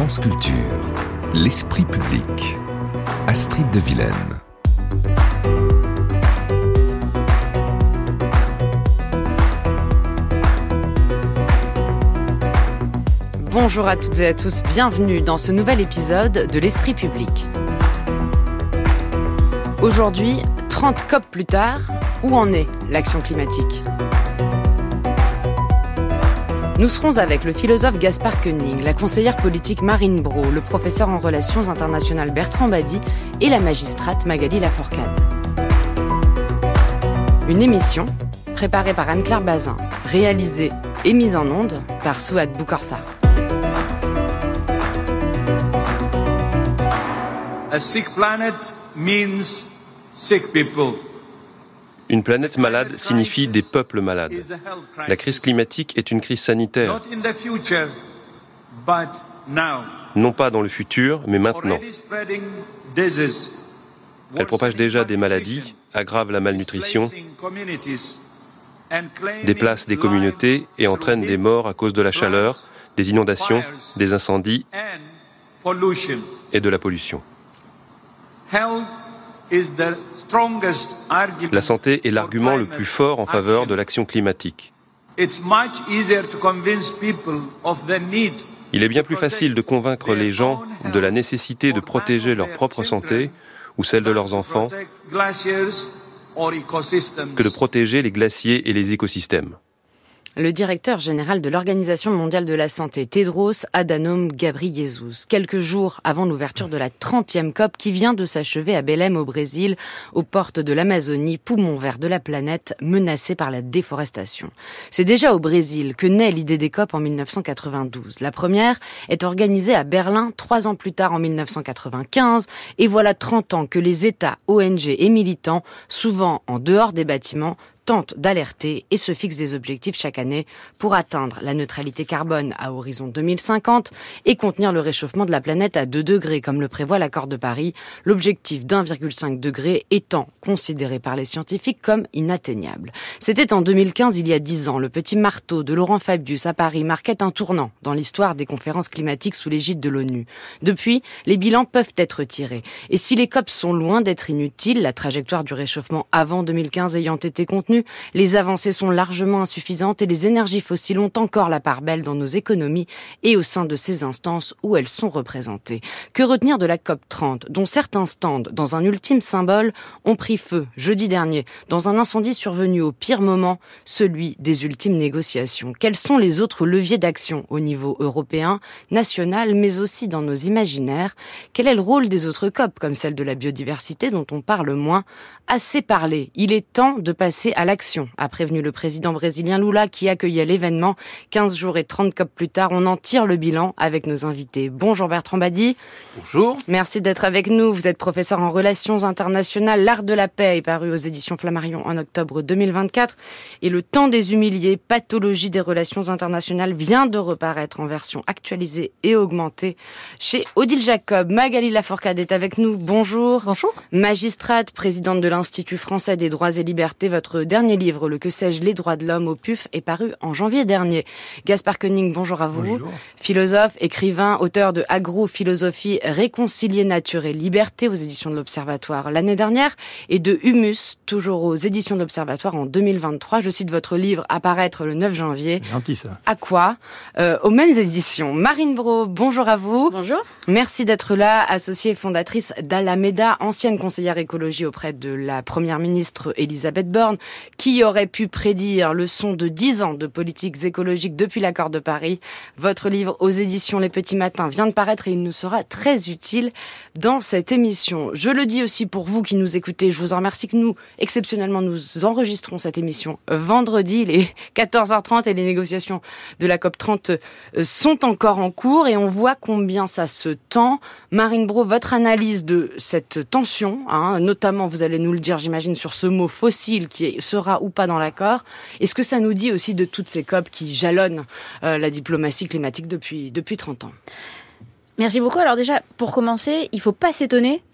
France Culture, l'esprit public. Astrid de Vilaine. Bonjour à toutes et à tous, bienvenue dans ce nouvel épisode de l'esprit public. Aujourd'hui, 30 COP plus tard, où en est l'action climatique ? Nous serons avec le philosophe Gaspard Koenig, la conseillère politique Marine Braud, le professeur en relations internationales Bertrand Badi et la magistrate Magali Lafourcade. Une émission préparée par Anne-Claire Bazin, réalisée et mise en onde par Souad Boukorsa. A sick planet means sick people. Une planète malade signifie des peuples malades. La crise climatique est une crise sanitaire. Non pas dans le futur, mais maintenant. Elle propage déjà des maladies, aggrave la malnutrition, déplace des communautés et entraîne des morts à cause de la chaleur, des inondations, des incendies et de la pollution. La santé est l'argument le plus fort en faveur de l'action climatique. Il est bien plus facile de convaincre les gens de la nécessité de protéger leur propre santé ou celle de leurs enfants que de protéger les glaciers et les écosystèmes. Le directeur général de l'Organisation mondiale de la santé, Tedros Adhanom Ghebreyesus, quelques jours avant l'ouverture de la 30e COP qui vient de s'achever à Belém au Brésil, aux portes de l'Amazonie, poumon vert de la planète, menacée par la déforestation. C'est déjà au Brésil que naît l'idée des COP en 1992. La première est organisée à Berlin 3 ans plus tard en 1995, et voilà 30 ans que les États, ONG et militants, souvent en dehors des bâtiments, tentent d'alerter et se fixent des objectifs chaque année pour atteindre la neutralité carbone à horizon 2050 et contenir le réchauffement de la planète à 2 degrés, comme le prévoit l'accord de Paris, l'objectif d'1,5 degré étant considéré par les scientifiques comme inatteignable. C'était en 2015, il y a 10 ans, le petit marteau de Laurent Fabius à Paris marquait un tournant dans l'histoire des conférences climatiques sous l'égide de l'ONU. Depuis, les bilans peuvent être tirés. Et si les COP sont loin d'être inutiles, la trajectoire du réchauffement avant 2015 ayant été contenue, les avancées sont largement insuffisantes et les énergies fossiles ont encore la part belle dans nos économies et au sein de ces instances où elles sont représentées. Que retenir de la COP 30, dont certains stands, dans un ultime symbole, ont pris feu jeudi dernier, dans un incendie survenu au pire moment, celui des ultimes négociations? Quels sont les autres leviers d'action au niveau européen, national, mais aussi dans nos imaginaires? Quel est le rôle des autres COP, comme celle de la biodiversité dont on parle moins? Assez parlé, il est temps de passer à l'action, a prévenu le président brésilien Lula qui accueillait l'événement. 15 jours et 30 COP plus tard, on en tire le bilan avec nos invités. Bonjour Bertrand Badi. Bonjour. Merci d'être avec nous. Vous êtes professeur en relations internationales. L'art de la paix est paru aux éditions Flammarion en octobre 2024. Et Le temps des humiliés, pathologie des relations internationales vient de reparaître en version actualisée et augmentée chez Odile Jacob. Magali Lafourcade est avec nous. Bonjour. Bonjour. Magistrate, présidente de l'Institut français des droits et libertés. Votre dernier livre, Le que sais-je, les droits de l'homme au PUF, est paru en janvier dernier. Gaspard Koenig, bonjour à vous. Bonjour. Philosophe, écrivain, auteur de Agro-philosophie, réconcilier nature et liberté aux éditions de l'Observatoire l'année dernière et de Humus, toujours aux éditions de l'Observatoire en 2023. Je cite votre livre à paraître le 9 janvier. Gentil ça. À quoi aux mêmes éditions. Marine Braud, bonjour à vous. Bonjour. Merci d'être là, associée et fondatrice d'Alameda, ancienne conseillère écologie auprès de la première ministre Elisabeth Borne. Qui aurait pu prédire le son de 10 ans de politiques écologiques depuis l'accord de Paris? Votre livre aux éditions Les Petits Matins vient de paraître et il nous sera très utile dans cette émission. Je le dis aussi pour vous qui nous écoutez, je vous en remercie que nous, exceptionnellement, nous enregistrons cette émission vendredi, il est 14h30 et les négociations de la COP30 sont encore en cours et on voit combien ça se tend. Marine Braud, votre analyse de cette tension, notamment, vous allez nous le dire, j'imagine, sur ce mot fossile qui sera ou pas dans l'accord. Est-ce que ça nous dit aussi de toutes ces COP qui jalonnent la diplomatie climatique depuis 30 ans ? Merci beaucoup. Alors déjà, pour commencer, il ne faut pas s'étonner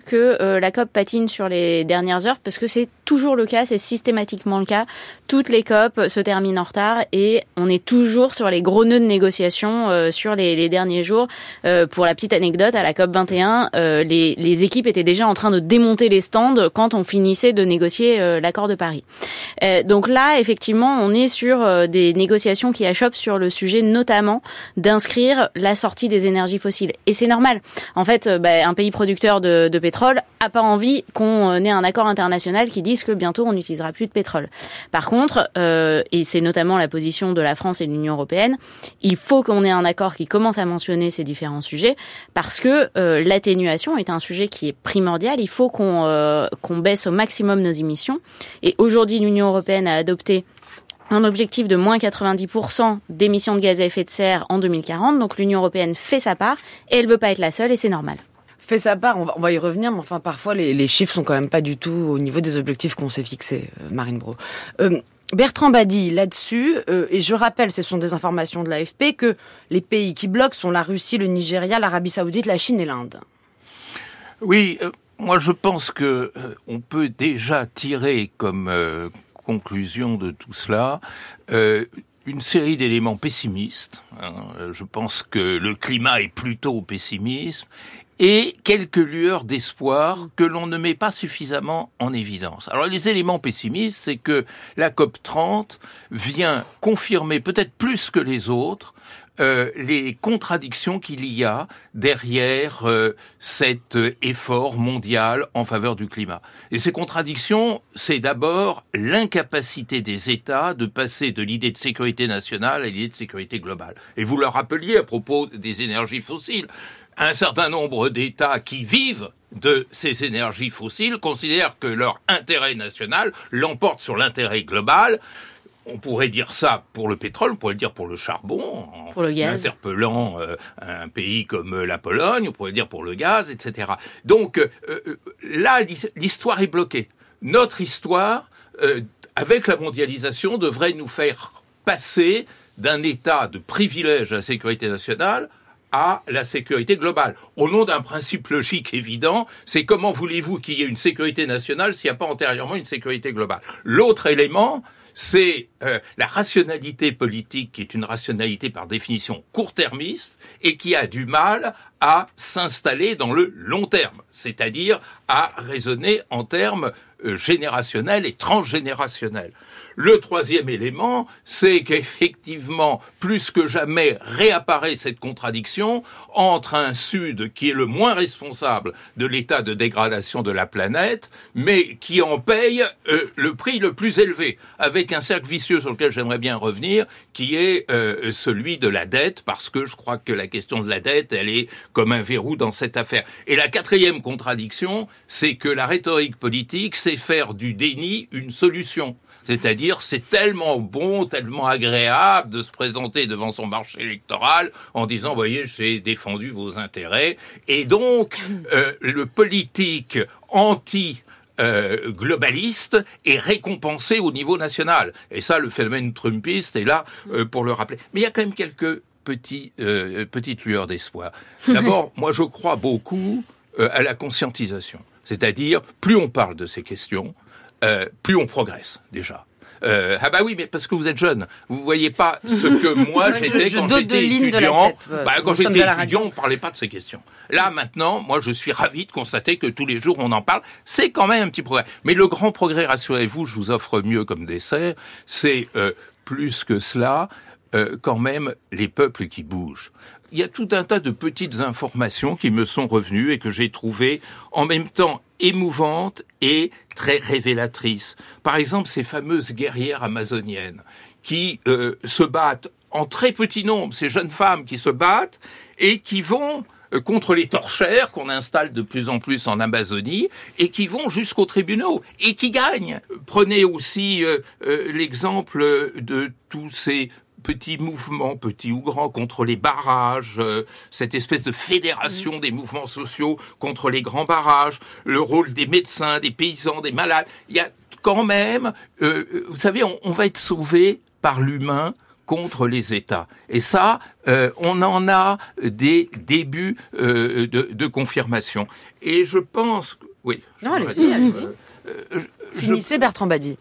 que la COP patine sur les dernières heures, parce que c'est toujours le cas, c'est systématiquement le cas. Toutes les COP se terminent en retard et on est toujours sur les gros nœuds de négociation sur les derniers jours. Pour la petite anecdote, à la COP 21, les équipes étaient déjà en train de démonter les stands quand on finissait de négocier l'accord de Paris. Donc là, effectivement, on est sur des négociations qui achoppent sur le sujet notamment d'inscrire la sortie des énergies fossiles. Et c'est normal. En fait, un pays producteur de pétrole a pas envie qu'on ait un accord international qui dise que bientôt on n'utilisera plus de pétrole. Par contre, et c'est notamment la position de la France et de l'Union européenne, il faut qu'on ait un accord qui commence à mentionner ces différents sujets parce que l'atténuation est un sujet qui est primordial. Il faut qu'on baisse au maximum nos émissions. Et aujourd'hui, l'Union européenne a adopté un objectif de moins 90% d'émissions de gaz à effet de serre en 2040. Donc l'Union européenne fait sa part et elle veut pas être la seule et c'est normal. Fait sa part, on va y revenir, mais enfin parfois les chiffres sont quand même pas du tout au niveau des objectifs qu'on s'est fixés, Marine Braud. Bertrand Badi, là-dessus, et je rappelle, ce sont des informations de l'AFP, que les pays qui bloquent sont la Russie, le Nigeria, l'Arabie Saoudite, la Chine et l'Inde. Oui, moi je pense que on peut déjà tirer comme conclusion de tout cela une série d'éléments pessimistes. Je pense que le climat est plutôt au pessimisme et quelques lueurs d'espoir que l'on ne met pas suffisamment en évidence. Alors les éléments pessimistes, c'est que la COP30 vient confirmer peut-être plus que les autres les contradictions qu'il y a derrière cet effort mondial en faveur du climat. Et ces contradictions, c'est d'abord l'incapacité des États de passer de l'idée de sécurité nationale à l'idée de sécurité globale. Et vous le rappeliez à propos des énergies fossiles, un certain nombre d'États qui vivent de ces énergies fossiles considèrent que leur intérêt national l'emporte sur l'intérêt global. On pourrait dire ça pour le pétrole, on pourrait le dire pour le charbon, pour le gaz, interpellant un pays comme la Pologne, on pourrait le dire pour le gaz, etc. Donc là, l'histoire est bloquée. Notre histoire, avec la mondialisation, devrait nous faire passer d'un état de privilège à la sécurité nationale à la sécurité globale. Au nom d'un principe logique évident, c'est comment voulez-vous qu'il y ait une sécurité nationale s'il n'y a pas antérieurement une sécurité globale. L'autre élément, c'est la rationalité politique qui est une rationalité par définition court-termiste et qui a du mal à s'installer dans le long terme, c'est-à-dire à raisonner en termes générationnels et transgénérationnels. Le troisième élément, c'est qu'effectivement, plus que jamais, réapparaît cette contradiction entre un Sud qui est le moins responsable de l'état de dégradation de la planète, mais qui en paye le prix le plus élevé, avec un cercle vicieux sur lequel j'aimerais bien revenir, qui est celui de la dette, parce que je crois que la question de la dette, elle est comme un verrou dans cette affaire. Et la quatrième contradiction, c'est que la rhétorique politique, c'est faire du déni une solution. C'est-à-dire, c'est tellement bon, tellement agréable de se présenter devant son marché électoral en disant, voyez, j'ai défendu vos intérêts. Et donc, le politique globaliste est récompensé au niveau national. Et ça, le phénomène trumpiste est là pour le rappeler. Mais il y a quand même quelques petites lueurs d'espoir. D'abord, moi, je crois beaucoup à la conscientisation. C'est-à-dire, plus on parle de ces questions, plus on progresse, déjà. Ah bah oui, mais parce que vous êtes jeune, vous voyez pas ce que moi j'étais quand j'étais étudiant. Quand j'étais étudiant, on parlait pas de ces questions. Là, maintenant, moi je suis ravi de constater que tous les jours on en parle. C'est quand même un petit progrès. Mais le grand progrès, rassurez-vous, je vous offre mieux comme dessert, c'est plus que cela, quand même les peuples qui bougent. Il y a tout un tas de petites informations qui me sont revenues et que j'ai trouvées en même temps émouvantes et très révélatrices. Par exemple, ces fameuses guerrières amazoniennes qui se battent en très petit nombre, ces jeunes femmes qui se battent et qui vont contre les torchères qu'on installe de plus en plus en Amazonie et qui vont jusqu'aux tribunaux et qui gagnent. Prenez aussi l'exemple de tous ces petits mouvements, petits ou grands, contre les barrages, cette espèce de fédération des mouvements sociaux contre les grands barrages, le rôle des médecins, des paysans, des malades. Il y a quand même, vous savez, on va être sauvé par l'humain contre les États. Et ça, on en a des débuts de confirmation. Et je pense... Oui. Non, allez-y. Finissez, Bertrand Badi.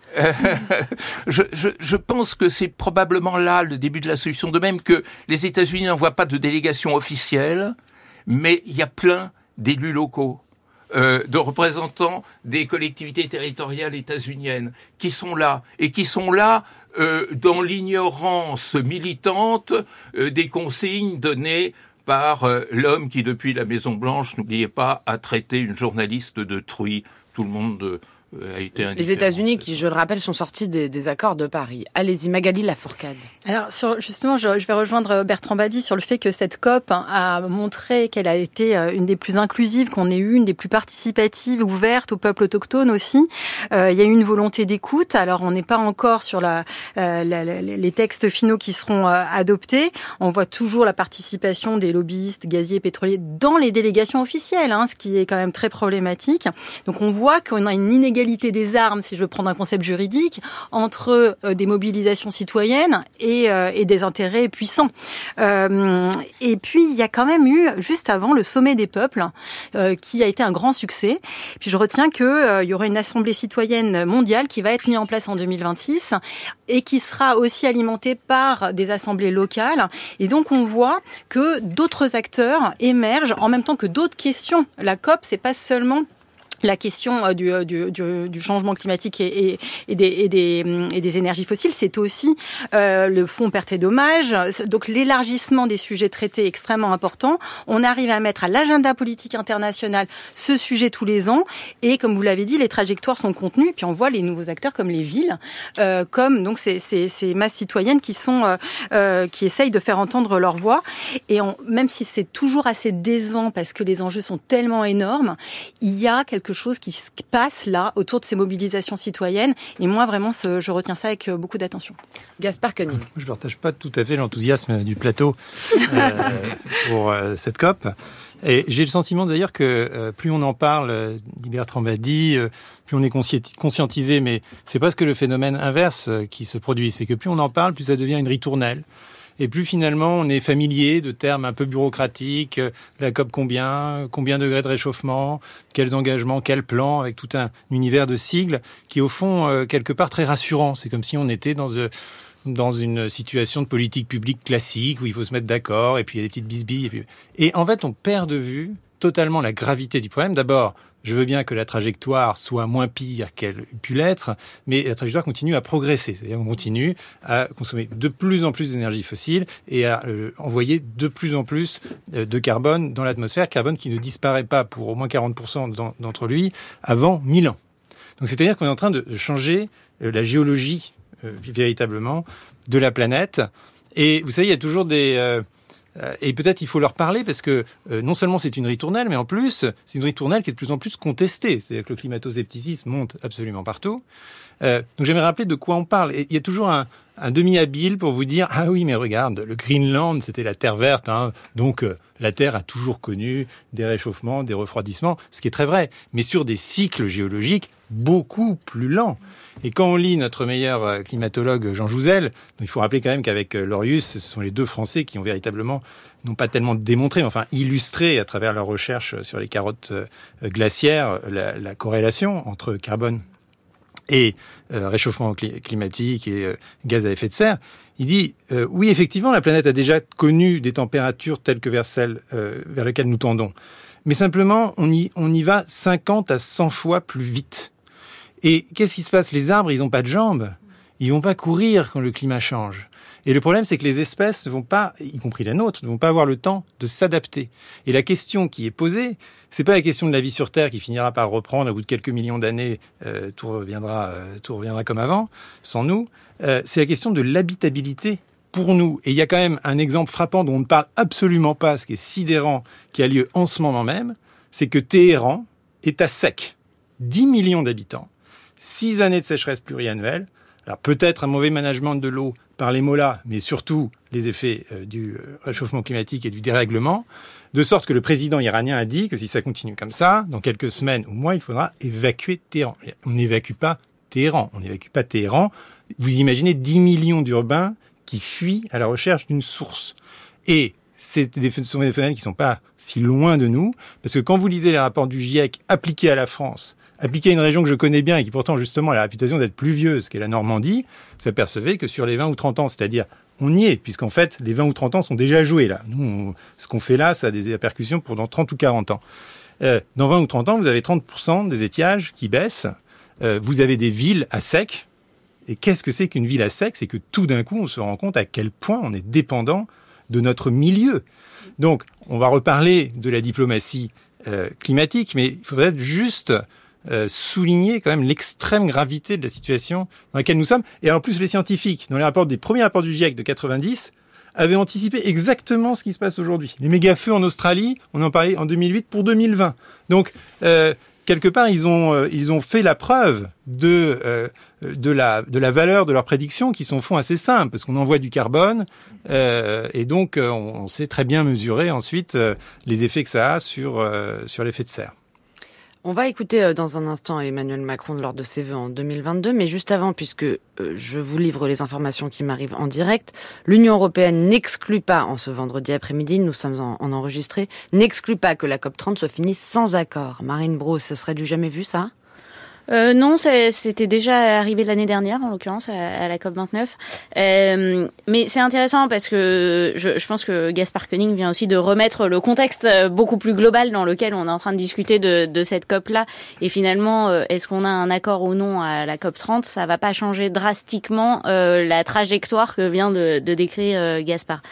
Je pense que c'est probablement là le début de la solution. De même que les États-Unis n'envoient pas de délégation officielle, mais il y a plein d'élus locaux, de représentants des collectivités territoriales états-uniennes qui sont là dans l'ignorance militante des consignes données par l'homme qui, depuis la Maison-Blanche, n'oubliez pas, a traité une journaliste de truie. Tout le monde a été indifférent. Les États-Unis qui, je le rappelle, sont sortis des accords de Paris. Allez-y, Magali Lafourcade. Alors, justement, je vais rejoindre Bertrand Badi sur le fait que cette COP a montré qu'elle a été une des plus inclusives qu'on ait eu, une des plus participatives, ouverte aux peuples autochtones aussi. Il y a eu une volonté d'écoute. Alors, on n'est pas encore sur les textes finaux qui seront adoptés. On voit toujours la participation des lobbyistes gaziers et pétroliers dans les délégations officielles, ce qui est quand même très problématique. Donc, on voit qu'on a une inégalité des armes, si je veux prendre un concept juridique, entre des mobilisations citoyennes et des intérêts puissants. Et puis, il y a quand même eu, juste avant, le sommet des peuples, qui a été un grand succès. Puis je retiens qu'il y aura une assemblée citoyenne mondiale qui va être mise en place en 2026 et qui sera aussi alimentée par des assemblées locales. Et donc, on voit que d'autres acteurs émergent en même temps que d'autres questions. La COP, c'est pas seulement la question du changement climatique et des énergies fossiles, c'est aussi le fonds pertes et dommages. Donc l'élargissement des sujets traités est extrêmement important. On arrive à mettre à l'agenda politique international ce sujet tous les ans. Et comme vous l'avez dit, les trajectoires sont contenues. Puis on voit les nouveaux acteurs comme les villes, comme donc ces masses citoyennes qui essayent de faire entendre leur voix. Et même si c'est toujours assez décevant parce que les enjeux sont tellement énormes, il y a quelque chose qui se passe là autour de ces mobilisations citoyennes. Et moi, vraiment, je retiens ça avec beaucoup d'attention. Gaspard Koenig. Je ne partage pas tout à fait l'enthousiasme du plateau pour cette COP. Et j'ai le sentiment d'ailleurs que plus on en parle, dit Bertrand Badi, plus on est conscientisé, mais c'est presque le phénomène inverse qui se produit. C'est que plus on en parle, plus ça devient une ritournelle. Et plus finalement on est familier de termes un peu bureaucratiques, la COP combien degrés de réchauffement, quels engagements, quels plans, avec tout un univers de sigles qui au fond quelque part très rassurant. C'est comme si on était dans une situation de politique publique classique où il faut se mettre d'accord et puis il y a des petites bisbilles. Et en fait on perd de vue totalement la gravité du problème. D'abord, je veux bien que la trajectoire soit moins pire qu'elle pu l'être, mais la trajectoire continue à progresser. C'est-à-dire qu'on continue à consommer de plus en plus d'énergie fossile et à envoyer de plus en plus de carbone dans l'atmosphère, carbone qui ne disparaît pas pour au moins 40% d'entre lui avant 1000 ans. Donc c'est-à-dire qu'on est en train de changer la géologie véritablement de la planète. Et vous savez, il y a toujours et peut-être il faut leur parler parce que non seulement c'est une ritournelle, mais en plus c'est une ritournelle qui est de plus en plus contestée. C'est-à-dire que le climato-scepticisme monte absolument partout. Donc j'aimerais rappeler de quoi on parle. Et il y a toujours un demi-habile pour vous dire « Ah oui, mais regarde, le Greenland, c'était la Terre verte, donc la Terre a toujours connu des réchauffements, des refroidissements », ce qui est très vrai, mais sur des cycles géologiques beaucoup plus lents. Et quand on lit notre meilleur climatologue Jean Jouzel, donc il faut rappeler quand même qu'avec Lorius, ce sont les deux Français qui ont véritablement, non pas tellement démontré, mais enfin illustré à travers leurs recherches sur les carottes glaciaires, la corrélation entre carbone et réchauffement climatique et gaz à effet de serre. Il dit, oui, effectivement, la planète a déjà connu des températures telles que vers celles vers lesquelles nous tendons. Mais simplement, on y va 50 à 100 fois plus vite. Et qu'est-ce qui se passe ? Les arbres, ils n'ont pas de jambes. Ils vont pas courir quand le climat change. Et le problème, c'est que les espèces ne vont pas, y compris la nôtre, ne vont pas avoir le temps de s'adapter. Et la question qui est posée, c'est pas la question de la vie sur Terre qui finira par reprendre au bout de quelques millions d'années, tout reviendra comme avant, sans nous. C'est la question de l'habitabilité pour nous. Et il y a quand même un exemple frappant dont on ne parle absolument pas, ce qui est sidérant, qui a lieu en ce moment même, c'est que Téhéran est à sec. 10 millions d'habitants, 6 années de sécheresse pluriannuelle. Alors peut-être un mauvais management de l'eau par les mollahs, mais surtout les effets du réchauffement climatique et du dérèglement, de sorte que le président iranien a dit que si ça continue comme ça, dans quelques semaines ou mois, il faudra évacuer Téhéran. On n'évacue pas Téhéran, Vous imaginez 10 millions d'urbains qui fuient à la recherche d'une source. Et c'est des phénomènes qui sont pas si loin de nous, parce que quand vous lisez les rapports du GIEC appliqués à la France, appliqués à une région que je connais bien et qui pourtant justement a la réputation d'être pluvieuse, qu'est la Normandie, vous apercevez que sur les 20 ou 30 ans, c'est-à-dire on y est, puisqu'en fait les 20 ou 30 ans sont déjà joués là. Nous, ce qu'on fait là, ça a des répercussions pour dans 30 ou 40 ans. Dans 20 ou 30 ans, vous avez 30% des étiages qui baissent, vous avez des villes à sec. Et qu'est-ce que c'est qu'une ville à sec ? C'est que tout d'un coup, on se rend compte à quel point on est dépendant de notre milieu. Donc, on va reparler de la diplomatie climatique, mais il faudrait juste souligner quand même l'extrême gravité de la situation dans laquelle nous sommes. Et en plus, les scientifiques, dans les premiers rapports du GIEC de 90, avaient anticipé exactement ce qui se passe aujourd'hui. Les méga-feux en Australie, on en parlait en 2008 pour 2020. Donc, quelque part, ils ont fait la preuve de la valeur de leurs prédictions, qui sont au fond assez simples, parce qu'on envoie du carbone, et donc on sait très bien mesurer ensuite les effets que ça a sur l'effet de serre. On va écouter dans un instant Emmanuel Macron lors de ses vœux en 2022, mais juste avant, puisque je vous livre les informations qui m'arrivent en direct, l'Union européenne n'exclut pas, en ce vendredi après-midi, nous sommes en enregistré, n'exclut pas que la COP30 soit finie sans accord. Marine Braud, ce serait du jamais vu, ça ? Non, c'était déjà arrivé l'année dernière, en l'occurrence, à la COP29. Mais c'est intéressant parce que je pense que Gaspard Koenig vient aussi de remettre le contexte beaucoup plus global dans lequel on est en train de discuter de cette COP-là. Et finalement, est-ce qu'on a un accord ou non à la COP30 ? Ça va pas changer drastiquement la trajectoire que vient de décrire Gaspard.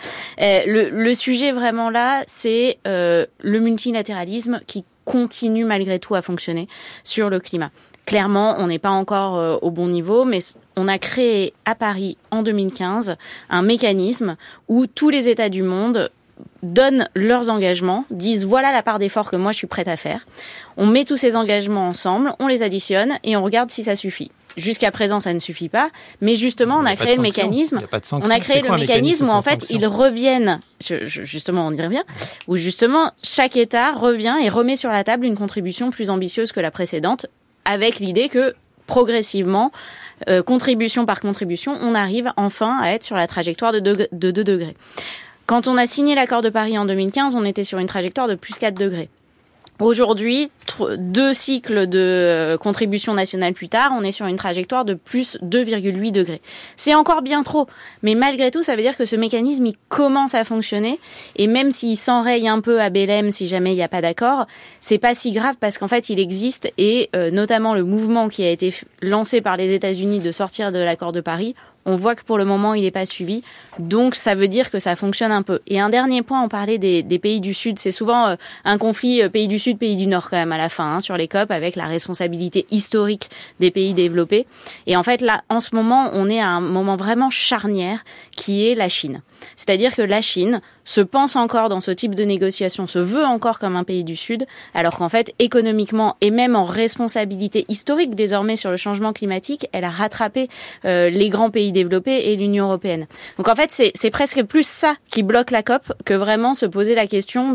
Le sujet vraiment là, c'est le multilatéralisme qui continue malgré tout à fonctionner sur le climat. Clairement, on n'est pas encore au bon niveau, mais on a créé à Paris en 2015 un mécanisme où tous les États du monde donnent leurs engagements, disent voilà la part d'effort que moi je suis prête à faire. On met tous ces engagements ensemble, on les additionne et on regarde si ça suffit. Jusqu'à présent, ça ne suffit pas, mais justement, on a créé le mécanisme. On a créé le mécanisme où en fait, ils reviennent. Justement, on y revient. Où justement, chaque État revient et remet sur la table une contribution plus ambitieuse que la précédente, avec l'idée que progressivement, contribution par contribution, on arrive enfin à être sur la trajectoire de 2 degrés. Quand on a signé l'accord de Paris en 2015, on était sur une trajectoire de plus 4 degrés. Aujourd'hui, 2 cycles de contribution nationale plus tard, on est sur une trajectoire de plus 2,8 degrés. C'est encore bien trop, mais malgré tout, ça veut dire que ce mécanisme, il commence à fonctionner, et même s'il s'enraye un peu à Belém si jamais il n'y a pas d'accord, c'est pas si grave parce qu'en fait, il existe, et notamment le mouvement qui a été lancé par les États-Unis de sortir de l'accord de Paris, on voit que pour le moment, il n'est pas suivi. Donc, ça veut dire que ça fonctionne un peu. Et un dernier point, on parlait des pays du Sud. C'est souvent un conflit pays du Sud, pays du Nord quand même à la fin, sur les COP, avec la responsabilité historique des pays développés. Et en fait, là, en ce moment, on est à un moment vraiment charnière qui est la Chine. C'est-à-dire que la Chine se pense encore dans ce type de négociation, se veut encore comme un pays du Sud, alors qu'en fait, économiquement et même en responsabilité historique désormais sur le changement climatique, elle a rattrapé les grands pays développés et l'Union européenne. Donc en fait, c'est presque plus ça qui bloque la COP que vraiment se poser la question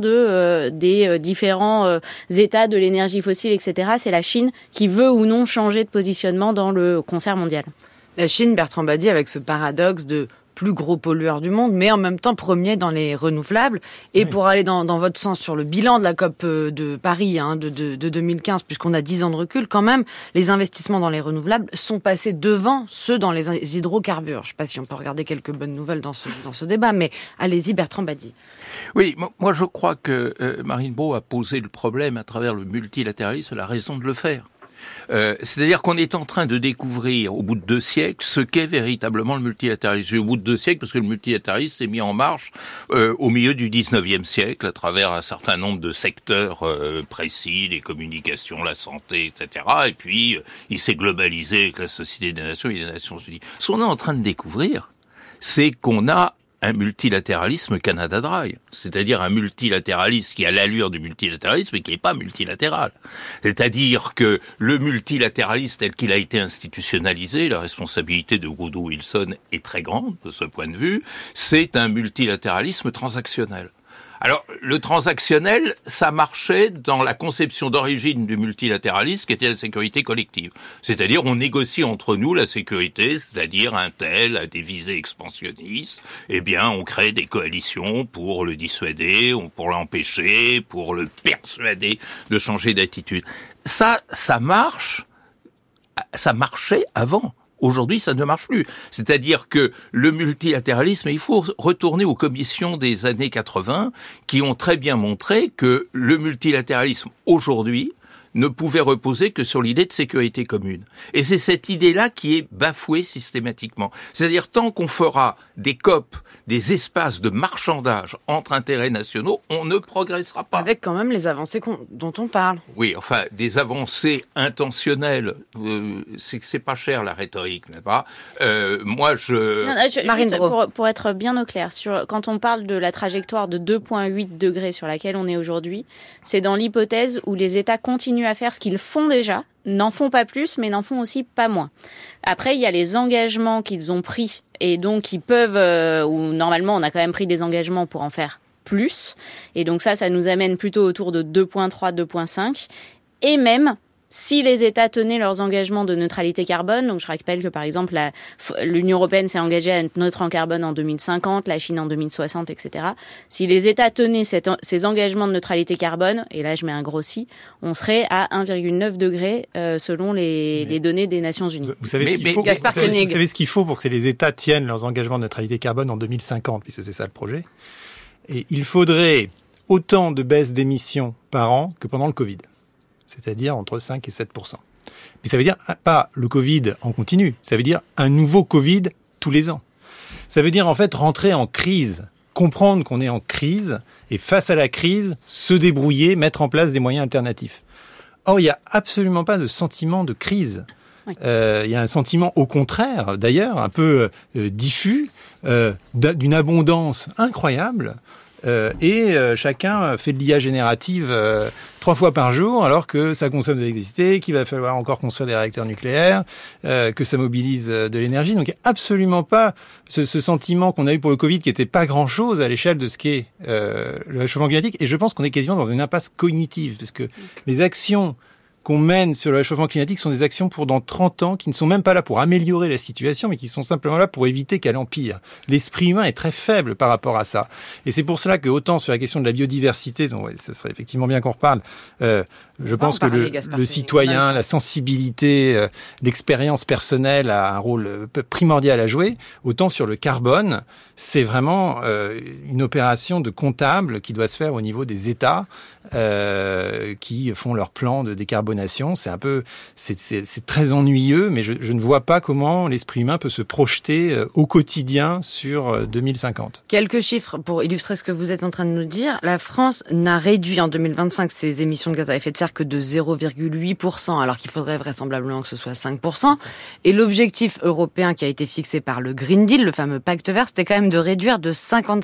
des différents États de l'énergie fossile, etc. C'est la Chine qui veut ou non changer de positionnement dans le concert mondial. La Chine, Bertrand Badi, avec ce paradoxe de plus gros pollueur du monde, mais en même temps premier dans les renouvelables. Et oui, pour aller dans votre sens sur le bilan de la COP de Paris de 2015, puisqu'on a 10 ans de recul, quand même, les investissements dans les renouvelables sont passés devant ceux dans les hydrocarbures. Je ne sais pas si on peut regarder quelques bonnes nouvelles dans ce débat, mais allez-y, Bertrand Badi. Oui, moi je crois que Marine Braud a posé le problème à travers le multilatéralisme, la raison de le faire. C'est-à-dire qu'on est en train de découvrir, au bout de 2 siècles, ce qu'est véritablement le multilatéralisme. Au bout de 2 siècles, parce que le multilatéralisme s'est mis en marche au milieu du 19e siècle, à travers un certain nombre de secteurs précis, les communications, la santé, etc. Et puis, il s'est globalisé avec la Société des Nations et les Nations Unies. Ce qu'on est en train de découvrir, c'est qu'on a un multilatéralisme Canada Dry, c'est-à-dire un multilatéralisme qui a l'allure du multilatéralisme et qui n'est pas multilatéral. C'est-à-dire que le multilatéralisme tel qu'il a été institutionnalisé, la responsabilité de Woodrow Wilson est très grande de ce point de vue, c'est un multilatéralisme transactionnel. Alors, le transactionnel, ça marchait dans la conception d'origine du multilatéralisme qui était la sécurité collective. C'est-à-dire, on négocie entre nous la sécurité, c'est-à-dire un tel a des visées expansionnistes, eh bien, on crée des coalitions pour le dissuader, pour l'empêcher, pour le persuader de changer d'attitude. Ça marche, ça marchait avant. Aujourd'hui, ça ne marche plus. C'est-à-dire que le multilatéralisme, il faut retourner aux commissions des années 80 qui ont très bien montré que le multilatéralisme aujourd'hui ne pouvait reposer que sur l'idée de sécurité commune. Et c'est cette idée-là qui est bafouée systématiquement. C'est-à-dire, tant qu'on fera des COP, des espaces de marchandage entre intérêts nationaux, on ne progressera pas. Avec quand même les avancées dont on parle. Oui, enfin, des avancées intentionnelles. C'est pas cher, la rhétorique, n'est-ce pas? Marine Braud. Pour être bien au clair, quand on parle de la trajectoire de 2,8 degrés sur laquelle on est aujourd'hui, c'est dans l'hypothèse où les États continuent à faire ce qu'ils font déjà, n'en font pas plus, mais n'en font aussi pas moins. Après, il y a les engagements qu'ils ont pris, et donc ils peuvent, ou normalement on a quand même pris des engagements pour en faire plus, et donc ça nous amène plutôt autour de 2,3, 2,5, et même si les États tenaient leurs engagements de neutralité carbone, donc je rappelle que par exemple l'Union européenne s'est engagée à être neutre en carbone en 2050, la Chine en 2060, etc. Si les États tenaient ces engagements de neutralité carbone, et là je mets un gros si, on serait à 1,9 degré selon les données des Nations Unies. Vous savez ce qu'il faut pour que les États tiennent leurs engagements de neutralité carbone en 2050, puisque c'est ça le projet. Et il faudrait autant de baisse d'émissions par an que pendant le Covid. C'est-à-dire entre 5 et 7%. Mais ça veut dire pas le Covid en continu, ça veut dire un nouveau Covid tous les ans. Ça veut dire en fait rentrer en crise, comprendre qu'on est en crise et face à la crise, se débrouiller, mettre en place des moyens alternatifs. Or, il n'y a absolument pas de sentiment de crise. Oui. Il y a un sentiment au contraire, d'ailleurs, un peu diffus, d'une abondance incroyable. Chacun fait de l'IA générative 3 fois par jour, alors que ça consomme de l'électricité, qu'il va falloir encore construire des réacteurs nucléaires, que ça mobilise de l'énergie. Donc il n'y a absolument pas ce sentiment qu'on a eu pour le Covid, qui n'était pas grand-chose à l'échelle de ce qu'est le réchauffement climatique. Et je pense qu'on est quasiment dans une impasse cognitive, parce que les actions qu'on mène sur le réchauffement climatique sont des actions pour dans 30 ans, qui ne sont même pas là pour améliorer la situation, mais qui sont simplement là pour éviter qu'elle empire. L'esprit humain est très faible par rapport à ça. Et c'est pour cela que, autant sur la question de la biodiversité, dont ce serait effectivement bien qu'on reparle, je pense que le citoyen, la sensibilité, l'expérience personnelle a un rôle primordial à jouer. Autant sur le carbone, c'est vraiment une opération de comptable qui doit se faire au niveau des États qui font leur plan de décarbonation. C'est très ennuyeux, mais je ne vois pas comment l'esprit humain peut se projeter au quotidien sur 2050. Quelques chiffres pour illustrer ce que vous êtes en train de nous dire. La France n'a réduit en 2025 ses émissions de gaz à effet de serre que de 0,8%, alors qu'il faudrait vraisemblablement que ce soit 5%. Et l'objectif européen qui a été fixé par le Green Deal, le fameux pacte vert, c'était quand même de réduire de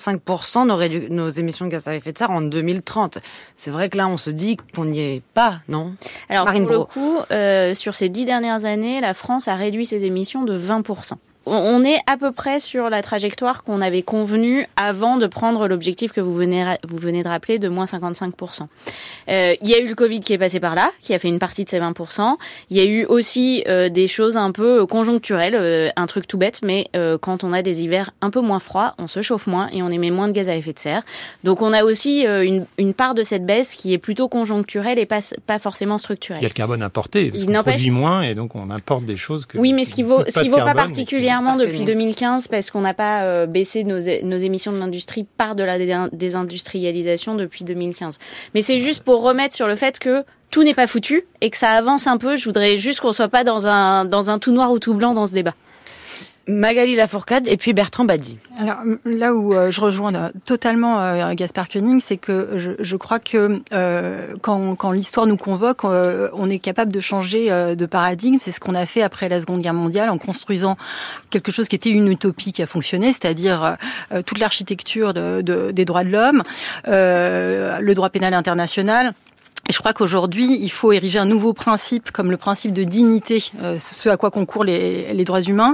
55% nos émissions de gaz à effet de serre en 2030. C'est vrai que là, on se dit qu'on n'y est pas, non ? Alors, Marine Braud. Pour le coup, sur ces 10 dernières années, la France a réduit ses émissions de 20%. On est à peu près sur la trajectoire qu'on avait convenue avant de prendre l'objectif que vous venez de rappeler de moins 55%. Il y a eu le Covid qui est passé par là, qui a fait une partie de ces 20%. Il y a eu aussi des choses un peu conjoncturelles, un truc tout bête, mais quand on a des hivers un peu moins froids, on se chauffe moins et on émet moins de gaz à effet de serre. Donc on a aussi une part de cette baisse qui est plutôt conjoncturelle et pas forcément structurelle. Il y a le carbone importé, parce qu'on produit moins et donc on importe des choses que... Oui, mais ce qui vaut pas particulièrement depuis 2015, parce qu'on n'a pas baissé nos émissions de l'industrie par de la désindustrialisation depuis 2015. Mais c'est juste pour remettre sur le fait que tout n'est pas foutu et que ça avance un peu. Je voudrais juste qu'on soit pas dans un tout noir ou tout blanc dans ce débat. Magali Lafourcade et puis Bertrand Badi. Alors là où je rejoins totalement Gaspard Koenig, c'est que je crois que quand l'histoire nous convoque, on est capable de changer de paradigme. C'est ce qu'on a fait après la Seconde Guerre mondiale en construisant quelque chose qui était une utopie qui a fonctionné, c'est-à-dire toute l'architecture des droits de l'homme, le droit pénal international. Et je je crois qu'aujourd'hui, il faut ériger un nouveau principe, comme le principe de dignité, ce à quoi concourent les droits humains,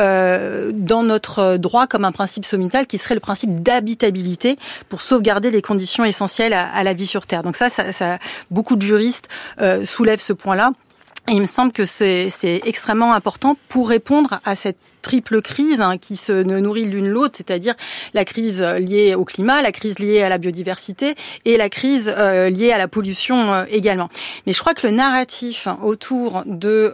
dans notre droit comme un principe sommital qui serait le principe d'habitabilité pour sauvegarder les conditions essentielles à la vie sur Terre. Donc ça, beaucoup de juristes soulèvent ce point-là. Et il me semble que c'est extrêmement important pour répondre à cette triple crise qui se nourrit l'une l'autre, c'est-à-dire la crise liée au climat, la crise liée à la biodiversité et la crise liée à la pollution également. Mais je crois que le narratif autour de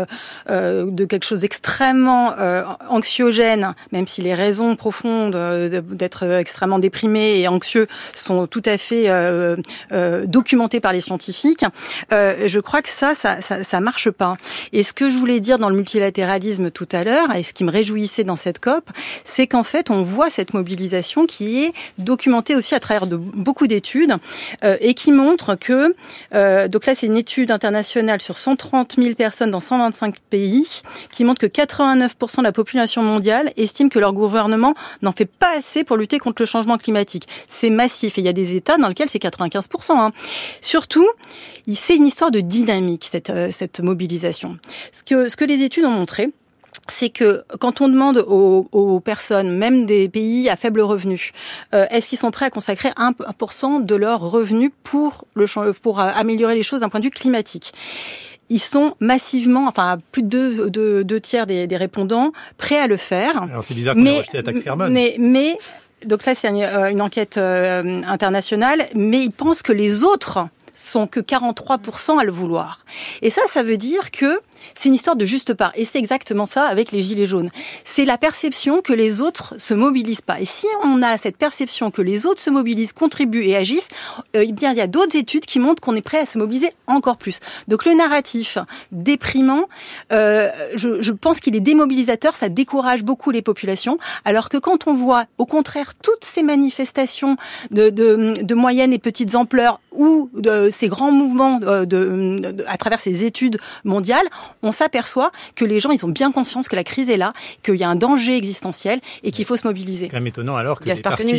quelque chose d'extrêmement anxiogène, même si les raisons profondes d'être extrêmement déprimé et anxieux sont tout à fait documentées par les scientifiques, je crois que ça marche pas. Et ce que je voulais dire dans le multilatéralisme tout à l'heure, et ce qui me réjouissait dans cette COP, c'est qu'en fait, on voit cette mobilisation qui est documentée aussi à travers de beaucoup d'études et qui montre que, donc là, c'est une étude internationale sur 130 000 personnes dans 125 pays, qui montre que 89% de la population mondiale estime que leur gouvernement n'en fait pas assez pour lutter contre le changement climatique. C'est massif et il y a des États dans lesquels c'est 95%. Surtout, c'est une histoire de dynamique, cette mobilisation. Ce que les études ont montré, c'est que quand on demande aux personnes, même des pays à faible revenu, est-ce qu'ils sont prêts à consacrer 1% de leurs revenus pour améliorer les choses d'un point de vue climatique ? Ils sont massivement, enfin plus de deux tiers des répondants prêts à le faire. Alors c'est bizarre qu'on ait rejeté la taxe carbone. Mais donc là c'est une enquête internationale, mais ils pensent que les autres sont que 43% à le vouloir. Et ça veut dire que c'est une histoire de juste part. Et c'est exactement ça avec les Gilets jaunes. C'est la perception que les autres se mobilisent pas. Et si on a cette perception que les autres se mobilisent, contribuent et agissent, eh bien, il y a d'autres études qui montrent qu'on est prêt à se mobiliser encore plus. Donc, le narratif déprimant, je pense qu'il est démobilisateur, ça décourage beaucoup les populations. Alors que quand on voit, au contraire, toutes ces manifestations de moyennes et petites ampleurs ou ces grands mouvements à travers ces études mondiales, on s'aperçoit que les gens, ils ont bien conscience que la crise est là, qu'il y a un danger existentiel et qu'il faut se mobiliser. C'est quand même étonnant alors que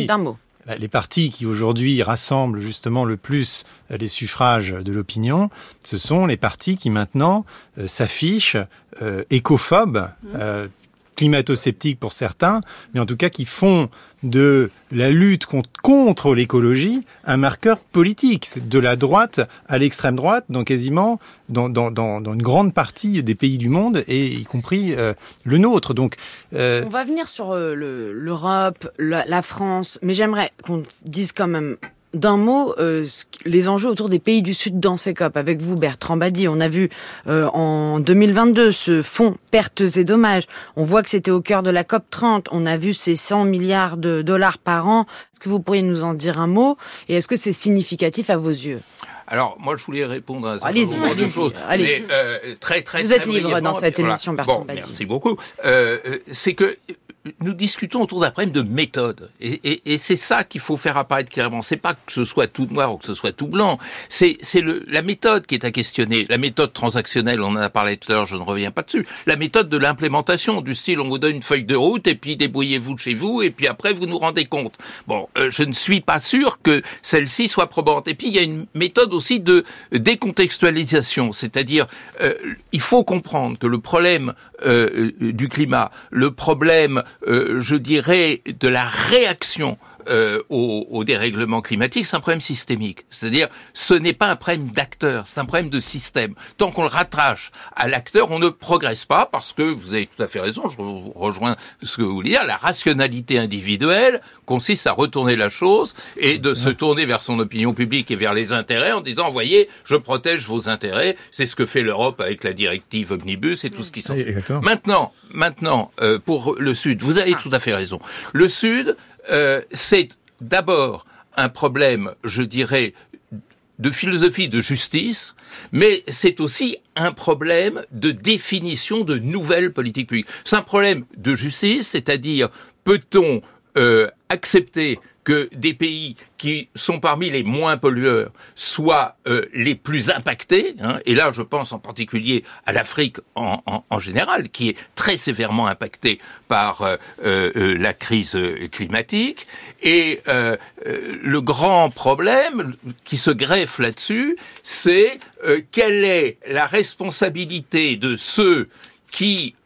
les partis qui aujourd'hui rassemblent justement le plus les suffrages de l'opinion, ce sont les partis qui maintenant s'affichent écophobes, climato-sceptiques pour certains, mais en tout cas qui font de la lutte contre l'écologie un marqueur politique. C'est de la droite à l'extrême droite, donc quasiment dans une grande partie des pays du monde, et y compris le nôtre. Donc, on va venir sur l'Europe, la France, mais j'aimerais qu'on dise quand même d'un mot, les enjeux autour des pays du Sud dans ces COP. Avec vous, Bertrand Badi, on a vu en 2022 ce fonds pertes et dommages. On voit que c'était au cœur de la COP 30. On a vu ces 100 milliards de dollars par an. Est-ce que vous pourriez nous en dire un mot ? Et est-ce que c'est significatif à vos yeux ? Alors, moi, je voulais répondre à un certain nombre de choses. Allez-y. Mais, très vous êtes libre dans cette émission, Bertrand Badi. Merci beaucoup. C'est que nous discutons autour d'un problème de méthode. Et c'est ça qu'il faut faire apparaître clairement. C'est pas que ce soit tout noir ou que ce soit tout blanc. C'est la méthode qui est à questionner. La méthode transactionnelle, on en a parlé tout à l'heure, je ne reviens pas dessus. La méthode de l'implémentation, du style, on vous donne une feuille de route, et puis débrouillez-vous chez vous, et puis après, vous nous rendez compte. Bon, je ne suis pas sûr que celle-ci soit probante. Et puis, il y a une méthode aussi de décontextualisation. C'est-à-dire, il faut comprendre que le problème du climat, le problème je dirais, de la réaction au dérèglement climatique, c'est un problème systémique. C'est-à-dire, ce n'est pas un problème d'acteur, c'est un problème de système. Tant qu'on le rattache à l'acteur, on ne progresse pas, parce que, vous avez tout à fait raison, je vous rejoins ce que vous voulez dire, la rationalité individuelle consiste à retourner la chose et de se tourner vers son opinion publique et vers les intérêts en disant, voyez, je protège vos intérêts, c'est ce que fait l'Europe avec la directive Omnibus et tout ce qui s'en fait. Maintenant, pour le Sud, vous avez tout à fait raison. Le Sud, c'est d'abord un problème, je dirais, de philosophie de justice, mais c'est aussi un problème de définition de nouvelles politiques publiques. C'est un problème de justice, c'est-à-dire, peut-on accepter que des pays qui sont parmi les moins pollueurs soient les plus impactés, hein, et là je pense en particulier à l'Afrique en général, qui est très sévèrement impactée par la crise climatique, et le grand problème qui se greffe là-dessus, c'est quelle est la responsabilité de ceux qui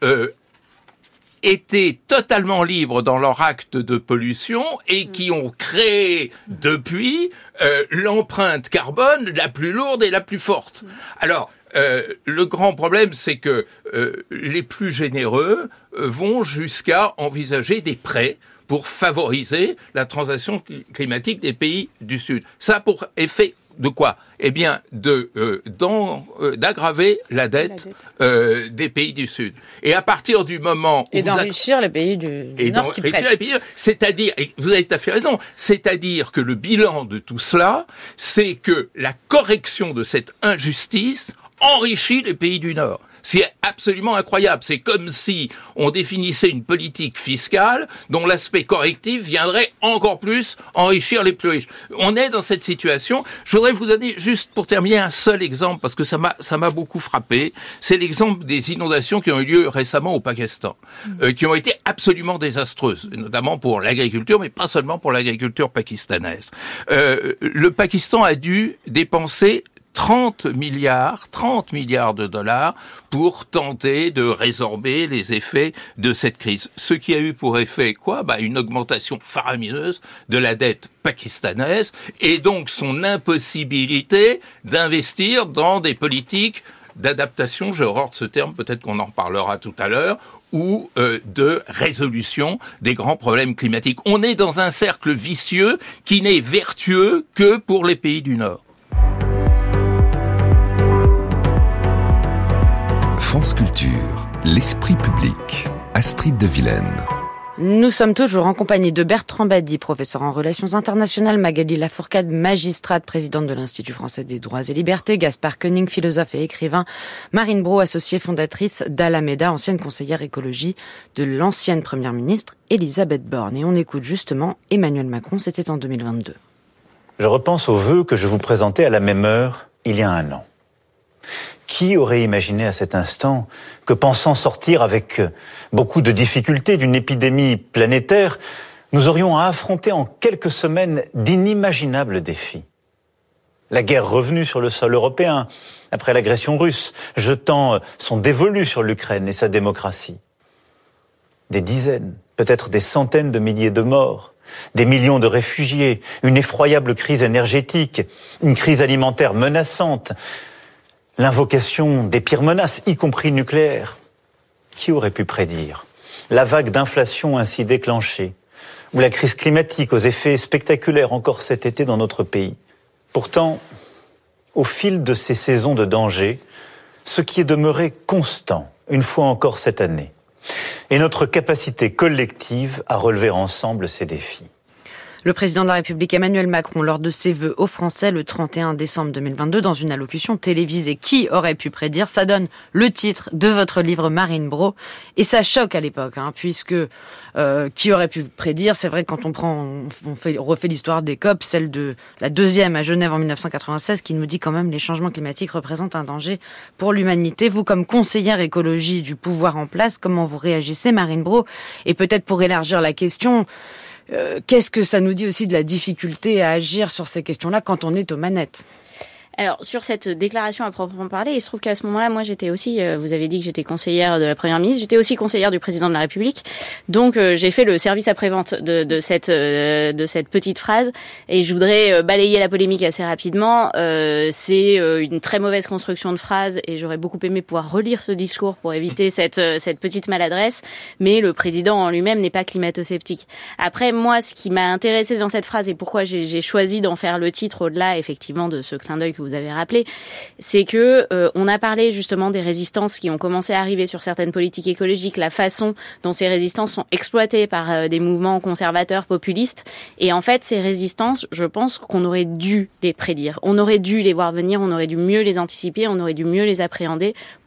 étaient totalement libres dans leur acte de pollution et qui ont créé depuis l'empreinte carbone la plus lourde et la plus forte. Alors, le grand problème, c'est que les plus généreux vont jusqu'à envisager des prêts pour favoriser la transition climatique des pays du Sud. Ça a pour effet de quoi ? Eh bien, d'aggraver la dette des pays du Sud. Et à partir du moment où d'enrichir les pays du Nord qui prêtent. C'est-à-dire, et vous avez tout à fait raison, c'est-à-dire que le bilan de tout cela, c'est que la correction de cette injustice enrichit les pays du Nord. C'est absolument incroyable. C'est comme si on définissait une politique fiscale dont l'aspect correctif viendrait encore plus enrichir les plus riches. On est dans cette situation. Je voudrais vous donner, juste pour terminer, un seul exemple, parce que ça m'a beaucoup frappé. C'est l'exemple des inondations qui ont eu lieu récemment au Pakistan, qui ont été absolument désastreuses, notamment pour l'agriculture, mais pas seulement pour l'agriculture pakistanaise. Le Pakistan a dû dépenser 30 milliards de dollars pour tenter de résorber les effets de cette crise. Ce qui a eu pour effet quoi ? Une augmentation faramineuse de la dette pakistanaise et donc son impossibilité d'investir dans des politiques d'adaptation, j'ai horreur de ce terme, peut-être qu'on en reparlera tout à l'heure, ou de résolution des grands problèmes climatiques. On est dans un cercle vicieux qui n'est vertueux que pour les pays du Nord. France Culture, l'esprit public, Astrid de Vilaine. Nous sommes toujours en compagnie de Bertrand Badi, professeur en relations internationales, Magali Lafourcade, magistrate, présidente de l'Institut français des droits et libertés, Gaspard Koenig, philosophe et écrivain, Marine Braud, associée fondatrice d'Alameda, ancienne conseillère écologie de l'ancienne première ministre Elisabeth Borne. Et on écoute justement Emmanuel Macron, c'était en 2022. Je repense aux vœux que je vous présentais à la même heure il y a un an. Qui aurait imaginé à cet instant que, pensant sortir avec beaucoup de difficultés d'une épidémie planétaire, nous aurions à affronter en quelques semaines d'inimaginables défis ? La guerre revenue sur le sol européen, après l'agression russe, jetant son dévolu sur l'Ukraine et sa démocratie. Des dizaines, peut-être des centaines de milliers de morts, des millions de réfugiés, une effroyable crise énergétique, une crise alimentaire menaçante, l'invocation des pires menaces, y compris nucléaires. Qui aurait pu prédire la vague d'inflation ainsi déclenchée, ou la crise climatique aux effets spectaculaires encore cet été dans notre pays ? Pourtant, au fil de ces saisons de danger, ce qui est demeuré constant, une fois encore cette année, est notre capacité collective à relever ensemble ces défis. Le président de la République Emmanuel Macron, lors de ses vœux aux Français le 31 décembre 2022, dans une allocution télévisée. Qui aurait pu prédire ? Ça donne le titre de votre livre, Marine Braud. Et ça choque à l'époque, puisque qui aurait pu prédire ? C'est vrai que quand on refait l'histoire des COP, celle de la deuxième à Genève en 1996, qui nous dit quand même les changements climatiques représentent un danger pour l'humanité. Vous, comme conseillère écologie du pouvoir en place, comment vous réagissez, Marine Braud ? Et peut-être pour élargir la question, qu'est-ce que ça nous dit aussi de la difficulté à agir sur ces questions-là quand on est aux manettes ? Alors, sur cette déclaration à proprement parler, il se trouve qu'à ce moment-là, moi, j'étais aussi, vous avez dit que j'étais conseillère de la Première ministre, j'étais aussi conseillère du président de la République. Donc, j'ai fait le service après-vente de cette petite phrase. Et je voudrais balayer la polémique assez rapidement. C'est une très mauvaise construction de phrase et j'aurais beaucoup aimé pouvoir relire ce discours pour éviter cette petite maladresse. Mais le président en lui-même n'est pas climato-sceptique. Après, moi, ce qui m'a intéressé dans cette phrase et pourquoi j'ai choisi d'en faire le titre au-delà, effectivement, de ce clin d'œil que vous avez rappelé, c'est que on a parlé justement des résistances qui ont commencé à arriver sur certaines politiques écologiques, la façon dont ces résistances sont exploitées par des mouvements conservateurs, populistes. Et en fait, ces résistances, je pense qu'on aurait dû les prédire. On aurait dû les voir venir, on aurait dû mieux les anticiper, on aurait dû mieux les appréhender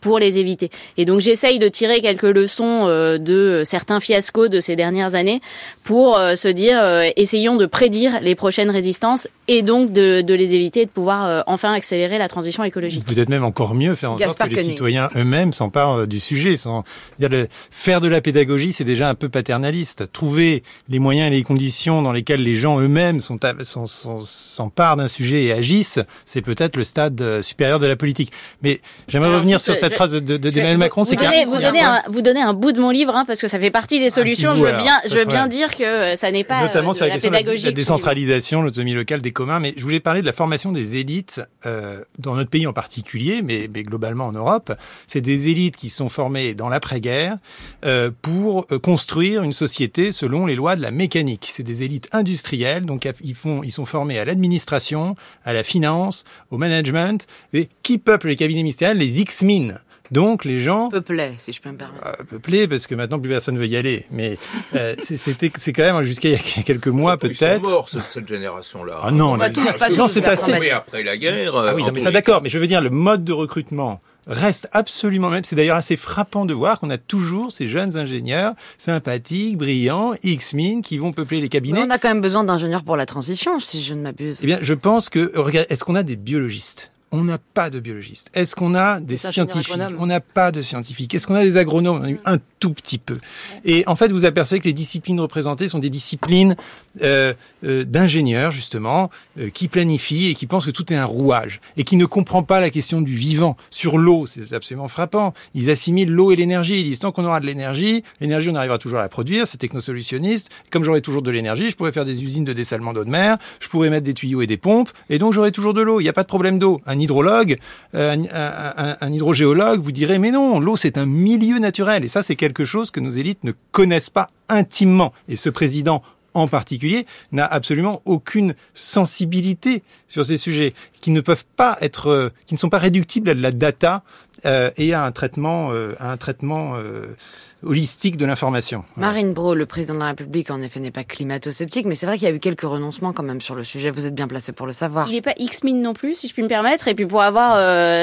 pour les éviter. Et donc j'essaye de tirer quelques leçons de certains fiascos de ces dernières années pour se dire essayons de prédire les prochaines résistances et donc de les éviter et de pouvoir enfin accélérer la transition écologique. Peut-être même encore mieux faire en sorte que les citoyens eux-mêmes s'emparent du sujet. Faire de la pédagogie, c'est déjà un peu paternaliste. Trouver les moyens et les conditions dans lesquelles les gens eux-mêmes s'emparent d'un sujet et agissent, c'est peut-être le stade supérieur de la politique. Mais j'aimerais revenir sur cette phrase d'Emmanuel Macron. Vous donnez un bout de mon livre, parce que ça fait partie des solutions. Je veux bien dire que ça n'est pas notamment sur la la question pédagogie. de la décentralisation, l'autonomie locale des communs. Mais je voulais parler de la formation des élites, dans notre pays en particulier, mais globalement en Europe. C'est des élites qui sont formées dans l'après-guerre pour construire une société selon les lois de la mécanique. C'est des élites industrielles, donc ils sont formés à l'administration, à la finance, au management. Et qui peuplent les cabinets ministériels? Les X-Min. Donc les gens peuplés, si je peux me permettre. Peuplés, parce que maintenant plus personne veut y aller. Mais c'est quand même jusqu'à il y a quelques mois peut-être. Ils sont morts cette génération-là. Ah non, c'est assez. Mais après la guerre. Ah oui, mais ça d'accord. Mais je veux dire, le mode de recrutement reste absolument même. C'est d'ailleurs assez frappant de voir qu'on a toujours ces jeunes ingénieurs sympathiques, brillants, X-Min, qui vont peupler les cabinets. Mais on a quand même besoin d'ingénieurs pour la transition, si je ne m'abuse. Eh bien, je pense que, regarde, est-ce qu'on a des biologistes? On n'a pas de biologistes. Est-ce qu'on a des scientifiques? On n'a pas de scientifiques. Est-ce qu'on a des agronomes? On a eu un tout petit peu. Et en fait, vous apercevez que les disciplines représentées sont des disciplines d'ingénieurs, justement, qui planifient et qui pensent que tout est un rouage et qui ne comprend pas la question du vivant. Sur l'eau, c'est absolument frappant. Ils assimilent l'eau et l'énergie. Ils disent, tant qu'on aura de l'énergie, on arrivera toujours à la produire. C'est technosolutionniste. Comme j'aurai toujours de l'énergie, je pourrais faire des usines de dessalement d'eau de mer, je pourrais mettre des tuyaux et des pompes, et donc j'aurai toujours de l'eau. Il n'y a pas de problème d'eau. Un hydrologue, un hydrogéologue vous dirait, mais non, l'eau c'est un milieu naturel. Et ça, c'est quelque chose que nos élites ne connaissent pas intimement. Et ce président en particulier, n'a absolument aucune sensibilité sur ces sujets, qui ne sont pas réductibles à de la data et à un traitement holistique de l'information. Marine Brault, le président de la République, en effet, n'est pas climato-sceptique, mais c'est vrai qu'il y a eu quelques renoncements quand même sur le sujet. Vous êtes bien placé pour le savoir. Il n'est pas X-Min non plus, si je puis me permettre. Et puis pour avoir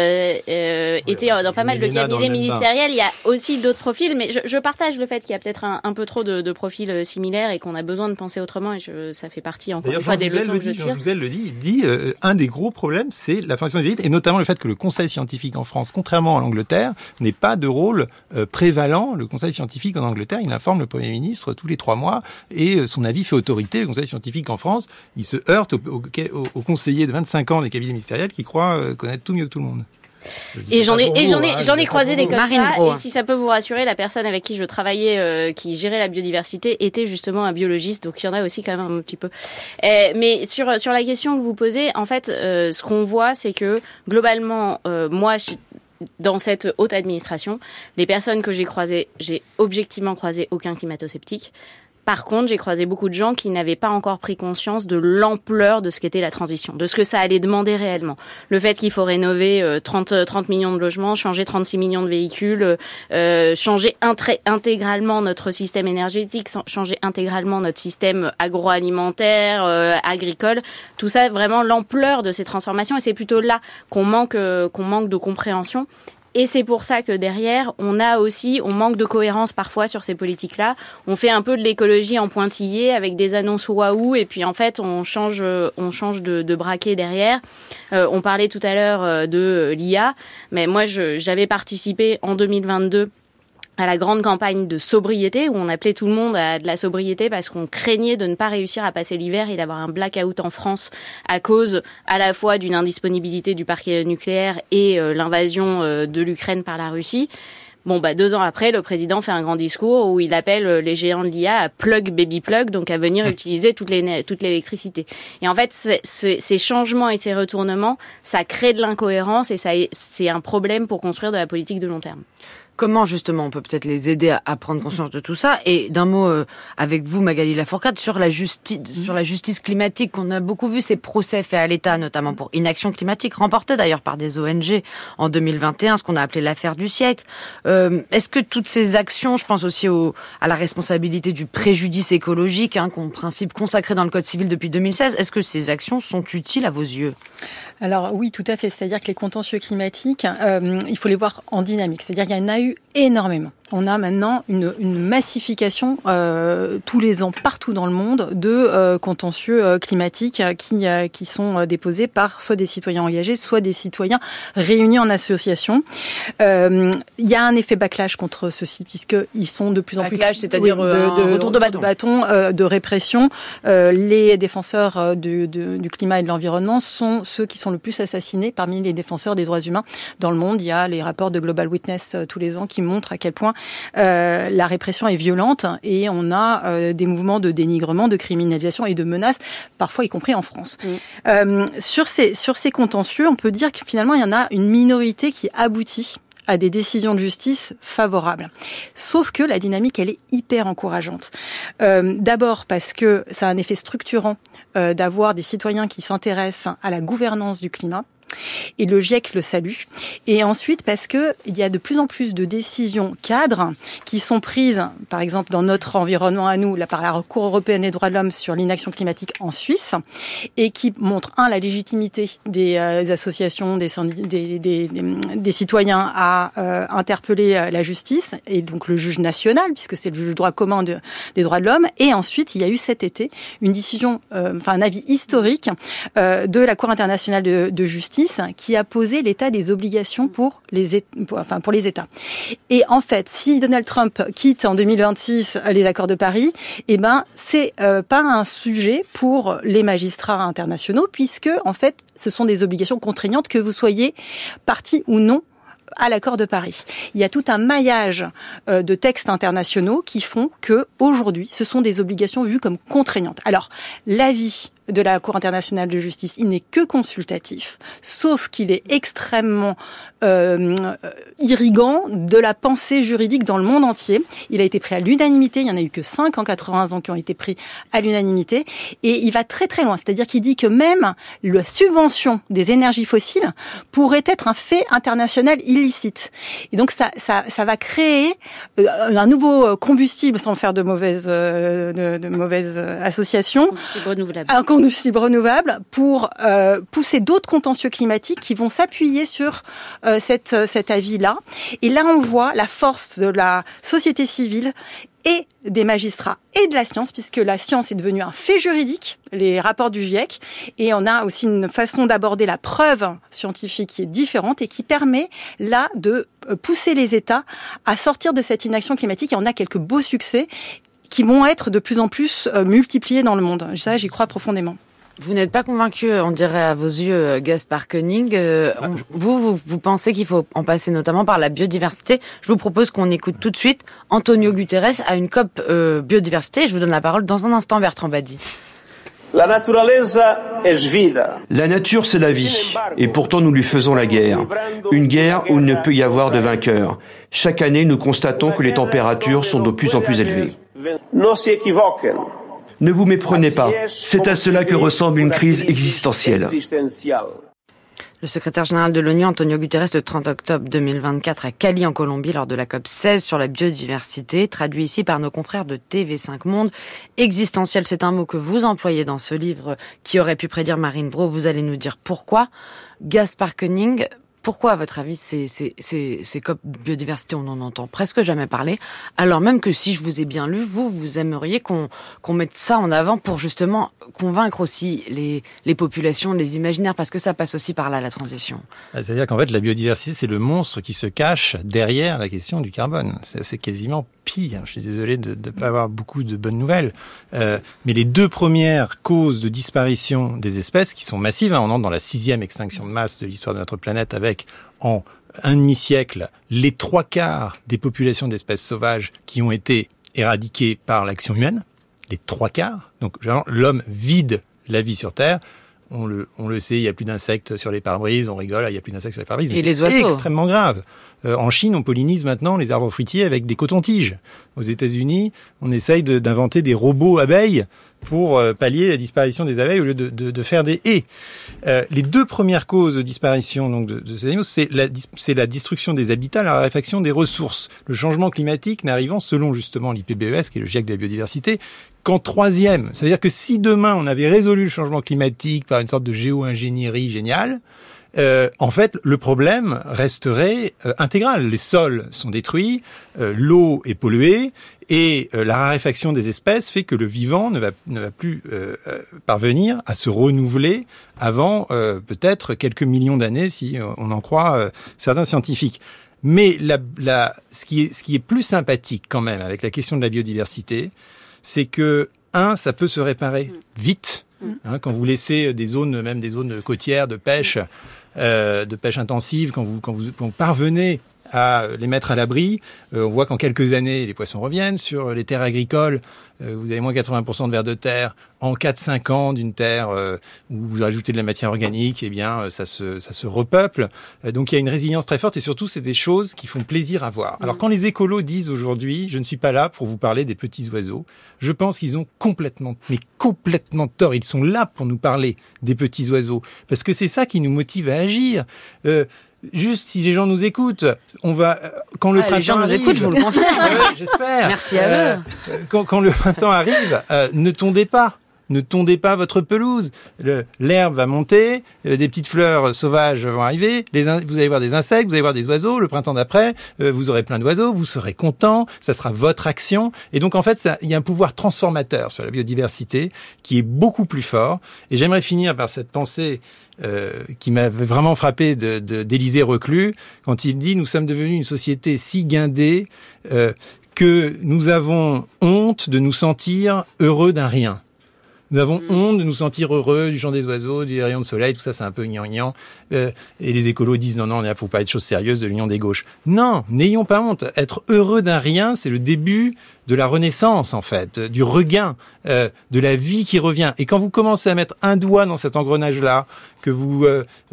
été dans pas mal de cabinets ministériels, il y a aussi d'autres profils. Mais je partage le fait qu'il y a peut-être un peu trop de profils similaires et qu'on a besoin de penser autrement. Et ça fait partie, encore une fois, des leçons que je tire. Jean Jouzel le dit, il dit un des gros problèmes, c'est la formation des élites, et notamment le fait que le Conseil scientifique en France, contrairement à l'Angleterre, n'ait pas de rôle prévalent. Le Conseil scientifique en Angleterre, il informe le Premier ministre tous les 3 mois et son avis fait autorité. Le Conseil scientifique en France, il se heurte aux conseillers de 25 ans des cabinets ministériels qui croient connaître tout mieux que tout le monde. Et j'en ai croisé des comme ça. Et si ça peut vous rassurer, la personne avec qui je travaillais, qui gérait la biodiversité, était justement un biologiste. Donc il y en a aussi quand même un petit peu. Mais sur la question que vous posez, en fait, ce qu'on voit, c'est que globalement, moi, dans cette haute administration, les personnes que j'ai croisées, j'ai objectivement croisé aucun climato-sceptique. Par contre, j'ai croisé beaucoup de gens qui n'avaient pas encore pris conscience de l'ampleur de ce qu'était la transition, de ce que ça allait demander réellement. Le fait qu'il faut rénover 30 millions de logements, changer 36 millions de véhicules, changer intégralement notre système énergétique, changer intégralement notre système agroalimentaire, agricole. Tout ça, vraiment l'ampleur de ces transformations. Et c'est plutôt là qu'on manque de compréhension. Et c'est pour ça que derrière, on manque de cohérence parfois sur ces politiques-là. On fait un peu de l'écologie en pointillé avec des annonces waouh, et puis en fait, on change de braquet derrière. On parlait tout à l'heure de l'IA, mais moi, j'avais participé en 2022 à la grande campagne de sobriété, où on appelait tout le monde à de la sobriété parce qu'on craignait de ne pas réussir à passer l'hiver et d'avoir un blackout en France à cause à la fois d'une indisponibilité du parc nucléaire et l'invasion de l'Ukraine par la Russie. 2 ans après, le président fait un grand discours où il appelle les géants de l'IA à plug baby plug, donc à venir utiliser toute l'électricité. Et en fait, ces changements et ces retournements, ça crée de l'incohérence et c'est un problème pour construire de la politique de long terme. comment justement on peut peut-être les aider à prendre conscience de tout ça. Et d'un mot avec vous, Magali Lafourcade, sur la justice climatique, qu'on a beaucoup vu ces procès faits à l'État, notamment pour inaction climatique, remportés d'ailleurs par des ONG en 2021, ce qu'on a appelé l'affaire du siècle. Est-ce que toutes ces actions, je pense aussi à la responsabilité du préjudice écologique, principe consacré dans le Code civil depuis 2016, est-ce que ces actions sont utiles à vos yeux ? Alors oui, tout à fait. C'est-à-dire que les contentieux climatiques, il faut les voir en dynamique. C'est-à-dire qu'il y en a eu énormément. On a maintenant une massification tous les ans partout dans le monde de contentieux climatiques qui sont déposés par soit des citoyens engagés, soit des citoyens réunis en association. Il y a un effet backlash contre ceux-ci puisqu'ils sont de plus en plus... Backlash, c'est-à-dire retour de bâton. De répression. Les défenseurs du climat et de l'environnement sont ceux qui sont le plus assassinés parmi les défenseurs des droits humains dans le monde. Il y a les rapports de Global Witness tous les ans qui montrent à quel point la répression est violente et on a des mouvements de dénigrement, de criminalisation et de menaces, parfois y compris en France. Sur ces contentieux, on peut dire que finalement, il y en a une minorité qui aboutit à des décisions de justice favorables. Sauf que la dynamique, elle est hyper encourageante. D'abord parce que ça a un effet structurant d'avoir des citoyens qui s'intéressent à la gouvernance du climat. Et le GIEC le salue. Et ensuite, parce que il y a de plus en plus de décisions cadres qui sont prises, par exemple, dans notre environnement à nous, là, par la Cour européenne des droits de l'homme sur l'inaction climatique en Suisse, et qui montrent, la légitimité des associations, des citoyens à interpeller la justice, et donc le juge national, puisque c'est le juge droit commun des droits de l'homme. Et ensuite, il y a eu cet été une décision, un avis historique de la Cour internationale de justice, qui a posé l'état des obligations pour les États. Et en fait, si Donald Trump quitte en 2026 les accords de Paris, c'est pas un sujet pour les magistrats internationaux, puisque en fait, ce sont des obligations contraignantes, que vous soyez partie ou non à l'accord de Paris. Il y a tout un maillage de textes internationaux qui font que aujourd'hui, ce sont des obligations vues comme contraignantes. Alors, l'avis de la Cour internationale de justice, il n'est que consultatif, sauf qu'il est extrêmement irriguant de la pensée juridique dans le monde entier. Il a été pris à l'unanimité, il n'y en a eu que 5 en 80 ans qui ont été pris à l'unanimité, et il va très très loin, c'est-à-dire qu'il dit que même la subvention des énergies fossiles pourrait être un fait international illicite. Et donc ça va créer un nouveau combustible, sans faire de mauvaises associations, un combustible renouvelable pour pousser d'autres contentieux climatiques qui vont s'appuyer sur cet avis-là. Et là, on voit la force de la société civile et des magistrats et de la science, puisque la science est devenue un fait juridique, les rapports du GIEC, et on a aussi une façon d'aborder la preuve scientifique qui est différente et qui permet là de pousser les États à sortir de cette inaction climatique. Et on a quelques beaux succès qui vont être de plus en plus multipliés dans le monde. Ça, j'y crois profondément. Vous n'êtes pas convaincu, on dirait à vos yeux, Gaspard Koenig. Vous pensez qu'il faut en passer notamment par la biodiversité. Je vous propose qu'on écoute tout de suite Antonio Guterres à une COP biodiversité. Je vous donne la parole dans un instant, Bertrand Badi. La nature, c'est la vie. Et pourtant, nous lui faisons la guerre. Une guerre où il ne peut y avoir de vainqueur. Chaque année, nous constatons que les températures sont de plus en plus élevées. Ne vous méprenez pas. C'est à cela que ressemble une crise existentielle. Le secrétaire général de l'ONU, Antonio Guterres, le 30 octobre 2024 à Cali, en Colombie, lors de la COP 16 sur la biodiversité, traduit ici par nos confrères de TV5 Monde. Existentiel, c'est un mot que vous employez dans ce livre qui aurait pu prédire Marine Braud. Vous allez nous dire pourquoi. Gaspard Koenig, pourquoi, à votre avis, ces COP biodiversité, on n'en entend presque jamais parler, alors même que si je vous ai bien lu, vous aimeriez qu'on mette ça en avant pour justement convaincre aussi les populations, les imaginaires, parce que ça passe aussi par là, la transition. C'est-à-dire qu'en fait, la biodiversité, c'est le monstre qui se cache derrière la question du carbone. C'est quasiment pire. Je suis désolé de ne pas avoir beaucoup de bonnes nouvelles. Mais les deux premières causes de disparition des espèces, qui sont massives, on entre dans la 6e extinction de masse de l'histoire de notre planète, avec en un demi-siècle les 3/4 des populations d'espèces sauvages qui ont été éradiquées par l'action humaine, les 3/4. Donc l'homme vide la vie sur Terre. on le sait, il y a plus d'insectes sur les pare-brises, on rigole, il y a plus d'insectes sur les pare-brises. Et les c'est oiseaux. extrêmement grave. En Chine, on pollinise maintenant les arbres fruitiers avec des cotons-tiges. Aux États-Unis, on essaye d'inventer des robots abeilles pour pallier la disparition des abeilles au lieu de faire des haies. Les deux premières causes de disparition donc de ces animaux, c'est la destruction des habitats, la raréfaction des ressources. Le changement climatique n'arrivant, selon justement l'IPBES, qui est le GIEC de la biodiversité, qu'en troisième. Ça veut dire que si demain on avait résolu le changement climatique par une sorte de géo-ingénierie géniale, en fait, le problème resterait intégral. Les sols sont détruits, l'eau est polluée, et la raréfaction des espèces fait que le vivant ne va plus parvenir à se renouveler avant peut-être quelques millions d'années, si on en croit certains scientifiques. Mais ce qui est plus sympathique quand même avec la question de la biodiversité, c'est que ça peut se réparer vite. Quand vous laissez des zones, même des zones côtières de pêche intensive, quand vous parvenez à les mettre à l'abri, on voit qu'en quelques années, les poissons reviennent. Sur les terres agricoles, vous avez moins 80% de vers de terre. En 4-5 ans d'une terre où vous ajoutez de la matière organique, eh bien, ça se repeuple. Donc il y a une résilience très forte et surtout, c'est des choses qui font plaisir à voir. Alors quand les écolos disent aujourd'hui, je ne suis pas là pour vous parler des petits oiseaux, je pense qu'ils ont complètement tort. Ils sont là pour nous parler des petits oiseaux. Parce que c'est ça qui nous motive à agir. Juste si les gens nous écoutent, on va quand le printemps les gens nous arrive, écoutent, je vous le confirme. J'espère. Merci à eux. Quand le printemps arrive, ne tondez pas. Ne tondez pas votre pelouse. L'herbe va monter, des petites fleurs sauvages vont arriver, vous allez voir des insectes, vous allez voir des oiseaux. Le printemps d'après, vous aurez plein d'oiseaux, vous serez content, ça sera votre action. Et donc en fait, il y a un pouvoir transformateur sur la biodiversité qui est beaucoup plus fort. Et j'aimerais finir par cette pensée qui m'avait vraiment frappé d'Élisée Reclus, quand il dit « Nous sommes devenus une société si guindée que nous avons honte de nous sentir heureux d'un rien ». Nous avons honte de nous sentir heureux du chant des oiseaux, du rayon de soleil, tout ça c'est un peu gnangnan. Et les écolos disent non, on est là pour parler de choses sérieuses, de l'union des gauches. Non, n'ayons pas honte. Être heureux d'un rien, c'est le début de la renaissance en fait, du regain, de la vie qui revient. Et quand vous commencez à mettre un doigt dans cet engrenage-là, que vous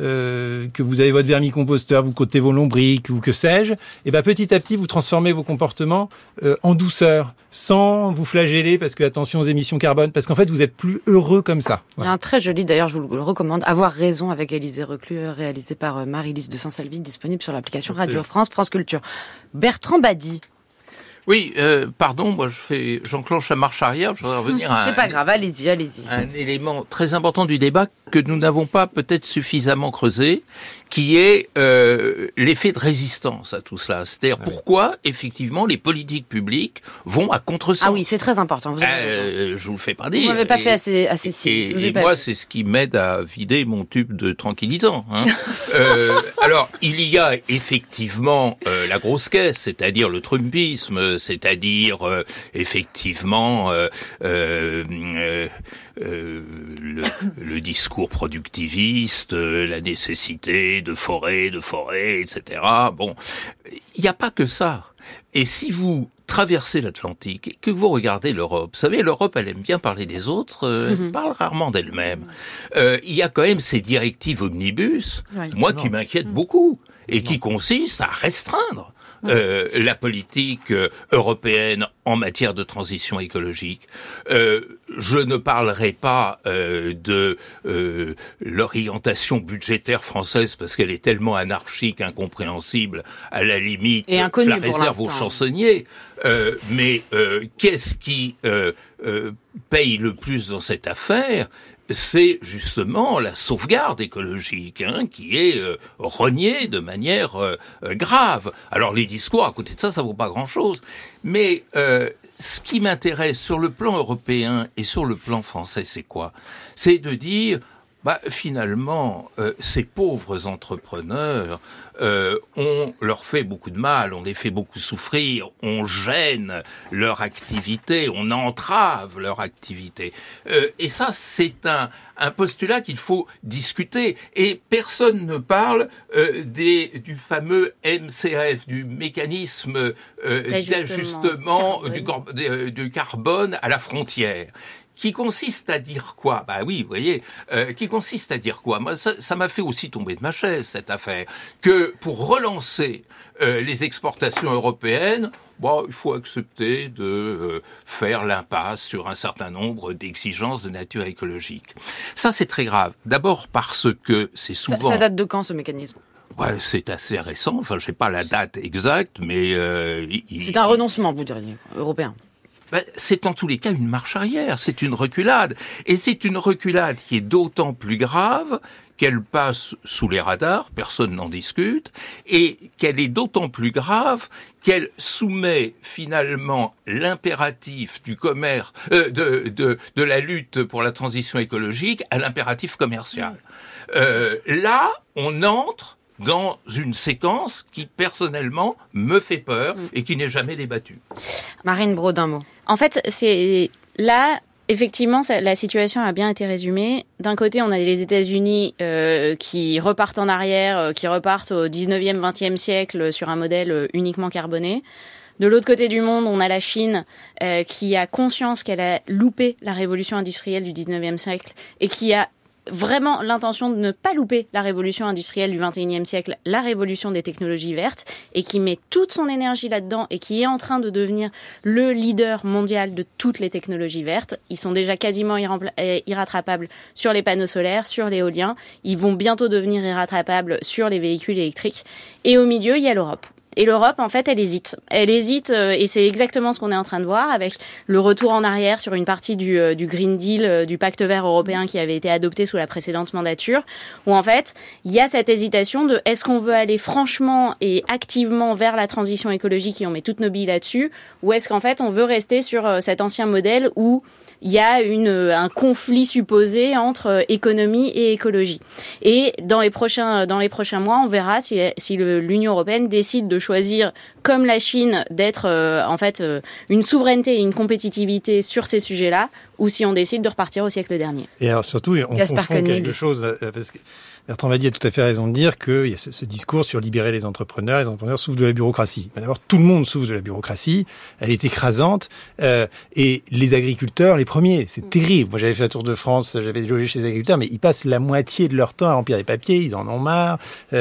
avez votre vermicomposteur, vous cotez vos lombrics ou que sais-je, et ben petit à petit vous transformez vos comportements en douceur, sans vous flageller parce que attention aux émissions carbone, parce qu'en fait vous êtes plus heureux comme ça. Il Voilà. y a un très joli, d'ailleurs je vous le recommande, Avoir raison avec Élisée Reclus, réalisé par Marie-Lise de Saint-Salvi, disponible sur l'application Radio France, France Culture. Bertrand Badi. Oui, pardon, moi j'enclenche la marche arrière, je voudrais revenir à C'est pas grave, allez-y. Un élément très important du débat que nous n'avons pas peut-être suffisamment creusé, qui est l'effet de résistance à tout cela. C'est-à-dire pourquoi, effectivement, les politiques publiques vont à contresens. Ah oui, c'est très important, vous avez raison. Je vous le fais pas dire. Vous m'avez pas fait assez si. Et moi, c'est ce qui m'aide à vider mon tube de tranquillisant. Alors, il y a effectivement la grosse caisse, c'est-à-dire le trumpisme, c'est-à-dire effectivement le discours productiviste, la nécessité de forêt, etc. Bon, il n'y a pas que ça. Et si vous traversez l'Atlantique et que vous regardez l'Europe, vous savez, l'Europe, elle aime bien parler des autres, elle parle rarement d'elle-même. Il y a quand même ces directives omnibus, moi qui m'inquiètent beaucoup, et qui consistent à restreindre la politique européenne en matière de transition écologique. Je ne parlerai pas de l'orientation budgétaire française parce qu'elle est tellement anarchique, incompréhensible, à la limite, et je la réserve aux chansonniers. Mais qu'est-ce qui paye le plus dans cette affaire ? C'est justement la sauvegarde écologique qui est reniée de manière grave. Alors les discours, à côté de ça vaut pas grand-chose. Mais ce qui m'intéresse sur le plan européen et sur le plan français, c'est quoi ? C'est de dire, finalement, ces pauvres entrepreneurs, on leur fait beaucoup de mal, on les fait beaucoup souffrir, on gêne leur activité, on entrave leur activité. Et ça, c'est un postulat qu'il faut discuter. Et personne ne parle du fameux MCAF, du mécanisme d'ajustement du carbone à la frontière. qui consiste à dire quoi ? Bah oui, vous voyez, qui consiste à dire quoi ? Moi, ça m'a fait aussi tomber de ma chaise, cette affaire, que pour relancer les exportations européennes, bon, il faut accepter de faire l'impasse sur un certain nombre d'exigences de nature écologique. Ça, c'est très grave. D'abord parce que c'est souvent... Ça date de quand, ce mécanisme ? Ouais, c'est assez récent. Enfin, je sais pas la date exacte, mais... C'est un renoncement, vous diriez, européen. Ben, c'est en tous les cas une marche arrière, c'est une reculade. Et c'est une reculade qui est d'autant plus grave qu'elle passe sous les radars, personne n'en discute, et qu'elle est d'autant plus grave qu'elle soumet finalement l'impératif du commerce, de la lutte pour la transition écologique à l'impératif commercial. Là, on entre dans une séquence qui, personnellement, me fait peur et qui n'est jamais débattue. Marine Braud, d'un mot. En fait, c'est là... Effectivement, la situation a bien été résumée. D'un côté, on a les États-Unis qui repartent en arrière, qui repartent au 19e, 20e siècle sur un modèle uniquement carboné. De l'autre côté du monde, on a la Chine qui a conscience qu'elle a loupé la révolution industrielle du 19e siècle et qui a vraiment l'intention de ne pas louper la révolution industrielle du 21e siècle, la révolution des technologies vertes, et qui met toute son énergie là-dedans et qui est en train de devenir le leader mondial de toutes les technologies vertes. Ils sont déjà quasiment irrattrapables sur les panneaux solaires, sur l'éolien. Ils vont bientôt devenir irrattrapables sur les véhicules électriques. Et au milieu, il y a l'Europe. Et l'Europe, en fait, elle hésite. Elle hésite, et c'est exactement ce qu'on est en train de voir avec le retour en arrière sur une partie du Green Deal, du pacte vert européen qui avait été adopté sous la précédente mandature, où en fait, il y a cette hésitation de est-ce qu'on veut aller franchement et activement vers la transition écologique et on met toutes nos billes là-dessus, ou est-ce qu'en fait, on veut rester sur cet ancien modèle où il y a un conflit supposé entre économie et écologie. Et dans les prochains mois, on verra si l'Union européenne décide de choisir, comme la Chine, d'être une souveraineté et une compétitivité sur ces sujets-là, ou si on décide de repartir au siècle dernier. Et alors surtout, on confond quelque chose, parce que Bertrand Badi a tout à fait raison de dire qu'il y a ce discours sur libérer les entrepreneurs souffrent de la bureaucratie. D'abord, tout le monde souffre de la bureaucratie, elle est écrasante, et les agriculteurs, les premiers, c'est terrible. Moi, j'avais fait un tour de France, j'avais logé chez les agriculteurs, mais ils passent la moitié de leur temps à remplir des papiers, ils en ont marre,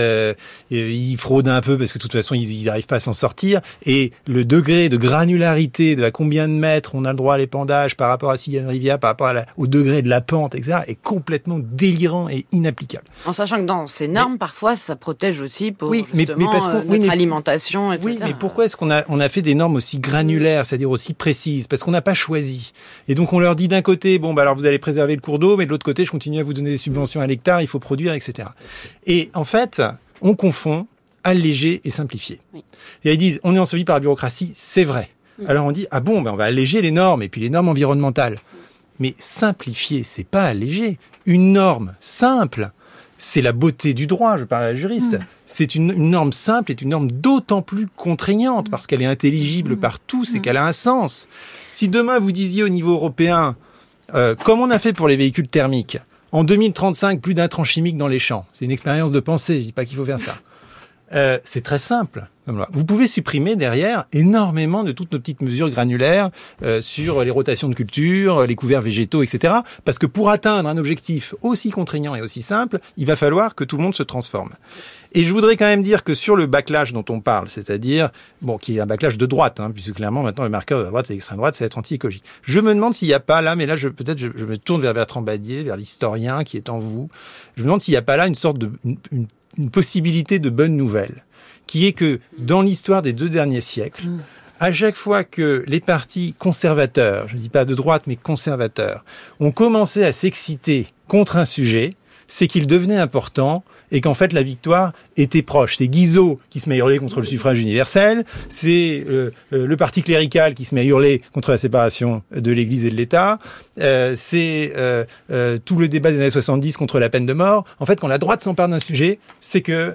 ils fraudent un peu parce que de toute façon, ils n'arrivent pas à s'en sortir, et le degré de granularité de à combien de mètres on a le droit à l'épandage par rapport à s'il y a une rivière, par rapport au degré de la pente, etc., est complètement délirant et inapplicable. En sachant que dans ces normes, parfois, ça protège aussi pour notre alimentation, etc. Oui, mais pourquoi est-ce qu'on a fait des normes aussi granulaires, c'est-à-dire aussi précises ? Parce qu'on n'a pas choisi. Et donc, on leur dit d'un côté, alors vous allez préserver le cours d'eau, mais de l'autre côté, je continue à vous donner des subventions à l'hectare, il faut produire, etc. Et en fait, on confond alléger et simplifier. Oui. Et ils disent, on est enseveli par la bureaucratie, c'est vrai. Alors on dit, on va alléger les normes, et puis les normes environnementales. Mais simplifier, c'est pas alléger. Une norme simple, c'est la beauté du droit, je parle à la juriste. C'est une norme simple, est une norme d'autant plus contraignante, parce qu'elle est intelligible par tous et qu'elle a un sens. Si demain vous disiez au niveau européen, comme on a fait pour les véhicules thermiques, en 2035, plus d'intrants chimiques dans les champs. C'est une expérience de pensée, je dis pas qu'il faut faire ça. C'est très simple. Vous pouvez supprimer derrière énormément de toutes nos petites mesures granulaires sur les rotations de culture, les couverts végétaux, etc. Parce que pour atteindre un objectif aussi contraignant et aussi simple, il va falloir que tout le monde se transforme. Et je voudrais quand même dire que sur le backlash dont on parle, c'est-à-dire, qui est un backlash de droite, puisque clairement maintenant le marqueur de la droite et de l'extrême droite, c'est être anti-écologie. Je me demande s'il n'y a pas là, mais là je me tourne vers Bertrand Badier, vers l'historien qui est en vous. Je me demande s'il n'y a pas là une sorte de une possibilité de bonne nouvelle, qui est que dans l'histoire des 2 derniers siècles, à chaque fois que les partis conservateurs, je ne dis pas de droite, mais conservateurs, ont commencé à s'exciter contre un sujet, c'est qu'il devenait important et qu'en fait la victoire était proche. C'est Guizot qui se met à hurler contre le suffrage universel, c'est le parti clérical qui se met à hurler contre la séparation de l'Église et de l'État, c'est tout le débat des années 70 contre la peine de mort. En fait, quand la droite s'empare d'un sujet, c'est que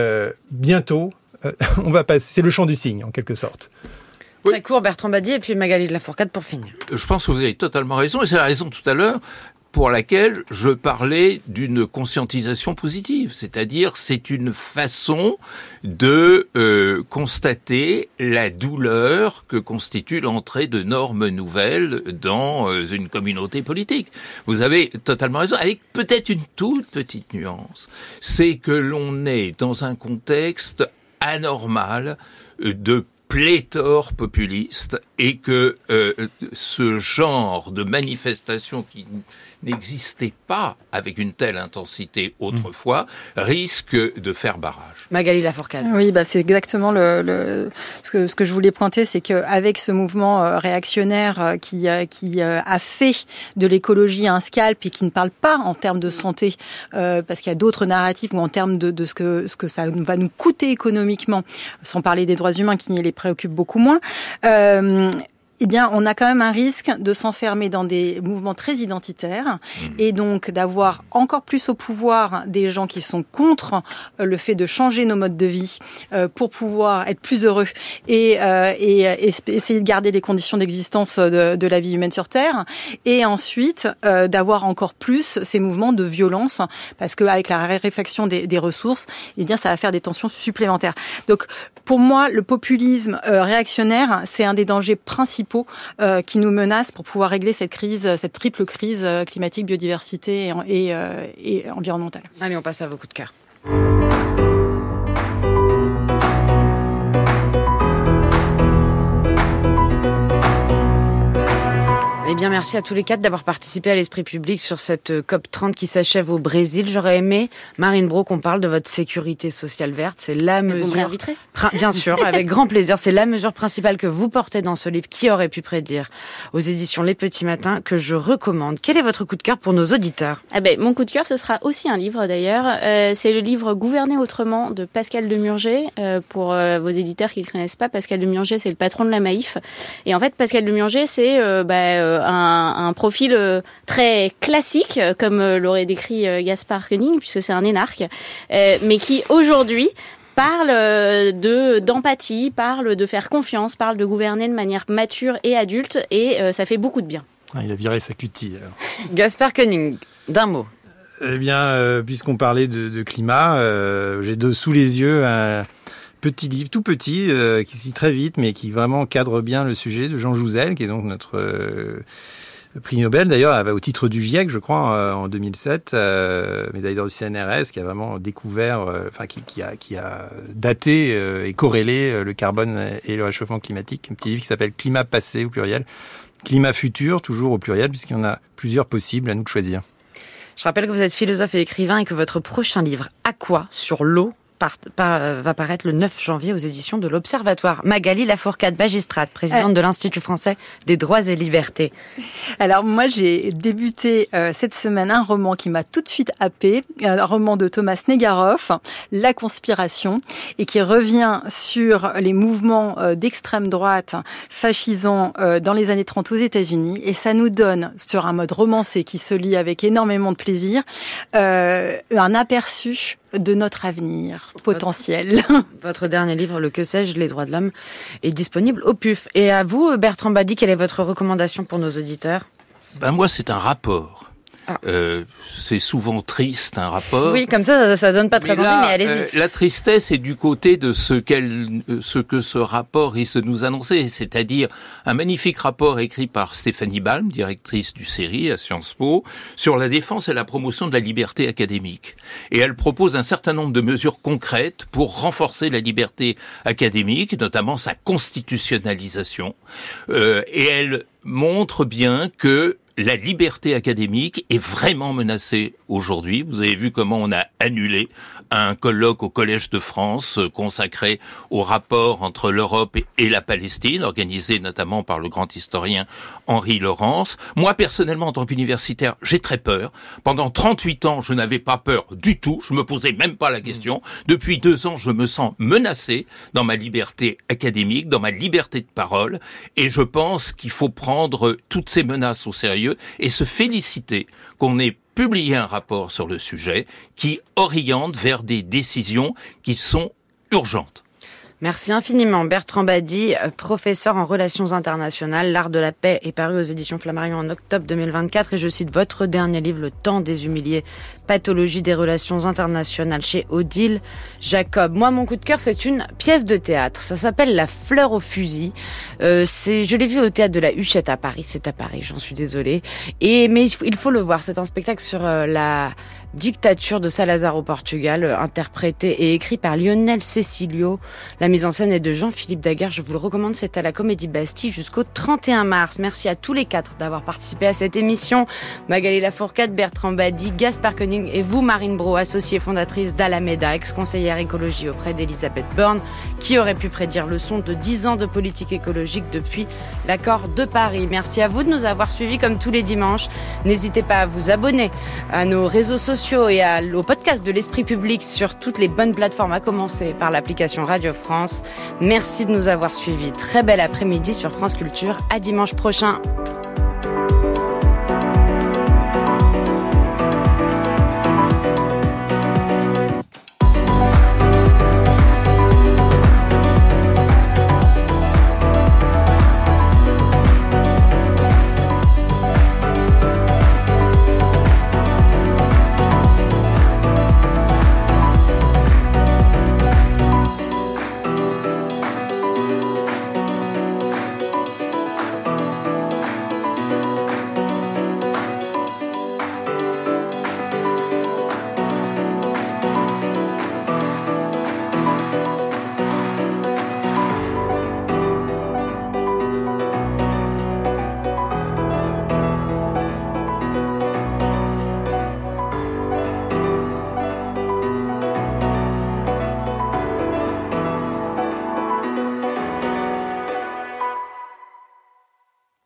bientôt, on va passer, c'est le chant du cygne en quelque sorte. Très court, Bertrand Badier et puis Magali de la Fourcade pour finir. Je pense que vous avez totalement raison, et c'est la raison tout à l'heure pour laquelle je parlais d'une conscientisation positive, c'est-à-dire c'est une façon de constater la douleur que constitue l'entrée de normes nouvelles dans une communauté politique. Vous avez totalement raison, avec peut-être une toute petite nuance, c'est que l'on est dans un contexte anormal de pléthore populiste et que ce genre de manifestation qui n'existait pas avec une telle intensité autrefois risque de faire barrage. Magali Lafourcade. Oui, c'est exactement ce que je voulais pointer, c'est qu'avec ce mouvement réactionnaire qui a fait de l'écologie un scalp et qui ne parle pas en termes de santé, parce qu'il y a d'autres narratifs ou en termes de ce que ça va nous coûter économiquement, sans parler des droits humains qui les préoccupent beaucoup moins. Eh bien, on a quand même un risque de s'enfermer dans des mouvements très identitaires et donc d'avoir encore plus au pouvoir des gens qui sont contre le fait de changer nos modes de vie pour pouvoir être plus heureux et essayer de garder les conditions d'existence de la vie humaine sur Terre, et ensuite d'avoir encore plus ces mouvements de violence, parce qu'avec la raréfaction des ressources, eh bien, ça va faire des tensions supplémentaires. Donc, pour moi, le populisme réactionnaire, c'est un des dangers principaux qui nous menacent pour pouvoir régler cette triple crise climatique, biodiversité et environnementale. Allez, on passe à vos coups de cœur. Eh bien, merci à tous les quatre d'avoir participé à l'Esprit public sur cette COP30 qui s'achève au Brésil. J'aurais aimé, Marine Braud, qu'on parle de votre sécurité sociale verte. C'est la mesure... Vous me réinviterez ? Bien sûr, avec grand plaisir. C'est la mesure principale que vous portez dans ce livre, Qui aurait pu prédire, aux éditions Les Petits Matins, que je recommande. Quel est votre coup de cœur pour nos auditeurs ? Mon coup de cœur, ce sera aussi un livre d'ailleurs. C'est le livre Gouverner autrement de Pascal Demurger. Pour vos éditeurs qui ne le connaissent pas, Pascal Demurger, c'est le patron de la Maïf. Et en fait, Pascal Demurger, c'est un profil très classique, comme l'aurait décrit Gaspard Koenig, puisque c'est un énarque, mais qui aujourd'hui parle d'empathie, parle de faire confiance, parle de gouverner de manière mature et adulte, et ça fait beaucoup de bien. Il a viré sa cutie. Alors. Gaspard Koenig, d'un mot. Eh bien, puisqu'on parlait de climat, j'ai sous les yeux un petit livre, tout petit, qui se lit très vite, mais qui vraiment cadre bien le sujet, de Jean Jouzel, qui est donc notre prix Nobel, d'ailleurs, au titre du GIEC, je crois, en 2007, médaille d'or du CNRS, qui a vraiment découvert, qui a daté et corrélé le carbone et le réchauffement climatique. Un petit livre qui s'appelle Climat passé au pluriel, Climat futur, toujours au pluriel, puisqu'il y en a plusieurs possibles, à nous de choisir. Je rappelle que vous êtes philosophe et écrivain et que votre prochain livre, À quoi, sur l'eau, va paraître le 9 janvier aux éditions de l'Observatoire. Magali Lafourcade, magistrate, présidente de l'Institut français des droits et libertés. Alors moi, j'ai débuté cette semaine un roman qui m'a tout de suite happée, un roman de Thomas Negaroff, La conspiration, et qui revient sur les mouvements d'extrême droite fascisants dans les années 30 aux États-Unis, et ça nous donne, sur un mode romancé qui se lit avec énormément de plaisir, un aperçu de notre avenir potentiel. Votre dernier livre, Le que sais-je, les droits de l'homme, est disponible au PUF. Et à vous, Bertrand Badi, quelle est votre recommandation pour nos auditeurs ? Moi, c'est un rapport. C'est souvent triste, un rapport. Oui, comme ça donne pas très envie, mais allez-y. La tristesse est du côté de ce que ce rapport risque de nous annoncer, c'est-à-dire un magnifique rapport écrit par Stéphanie Balm, directrice du CERI à Sciences Po, sur la défense et la promotion de la liberté académique. Et elle propose un certain nombre de mesures concrètes pour renforcer la liberté académique, notamment sa constitutionnalisation. Et elle montre bien que la liberté académique est vraiment menacée aujourd'hui. Vous avez vu comment on a annulé un colloque au Collège de France consacré au rapport entre l'Europe et la Palestine, organisé notamment par le grand historien Henri Laurence. Moi, personnellement, en tant qu'universitaire, j'ai très peur. Pendant 38 ans, je n'avais pas peur du tout. Je me posais même pas la question. Depuis 2 ans, je me sens menacé dans ma liberté académique, dans ma liberté de parole. Et je pense qu'il faut prendre toutes ces menaces au sérieux et se féliciter qu'on ait publié un rapport sur le sujet qui oriente vers des décisions qui sont urgentes. Merci infiniment Bertrand Badi, professeur en relations internationales. L'art de la paix est paru aux éditions Flammarion en octobre 2024 et je cite votre dernier livre, Le temps des humiliés, pathologie des relations internationales chez Odile Jacob. Moi, mon coup de cœur, c'est une pièce de théâtre. Ça s'appelle La fleur au fusil. Je l'ai vu au théâtre de la Huchette à Paris. C'est à Paris, j'en suis désolée. Mais il faut le voir. C'est un spectacle sur la dictature de Salazar au Portugal, interprété et écrit par Lionel Cecilio. La mise en scène est de Jean-Philippe Daguerre. Je vous le recommande, c'est à la Comédie Bastille jusqu'au 31 mars. Merci à tous les 4 d'avoir participé à cette émission. Magali Lafourcade, Bertrand Badi, Gaspard Koenig et vous, Marine Brault, associée fondatrice d'Alameda, ex-conseillère écologie auprès d'Elisabeth Borne, qui aurait pu prédire le son de 10 ans de politique écologique depuis l'accord de Paris. Merci à vous de nous avoir suivis comme tous les dimanches. N'hésitez pas à vous abonner à nos réseaux sociaux et au podcast de l'Esprit Public sur toutes les bonnes plateformes, à commencer par l'application Radio France. Merci de nous avoir suivis. Très bel après-midi sur France Culture. À dimanche prochain.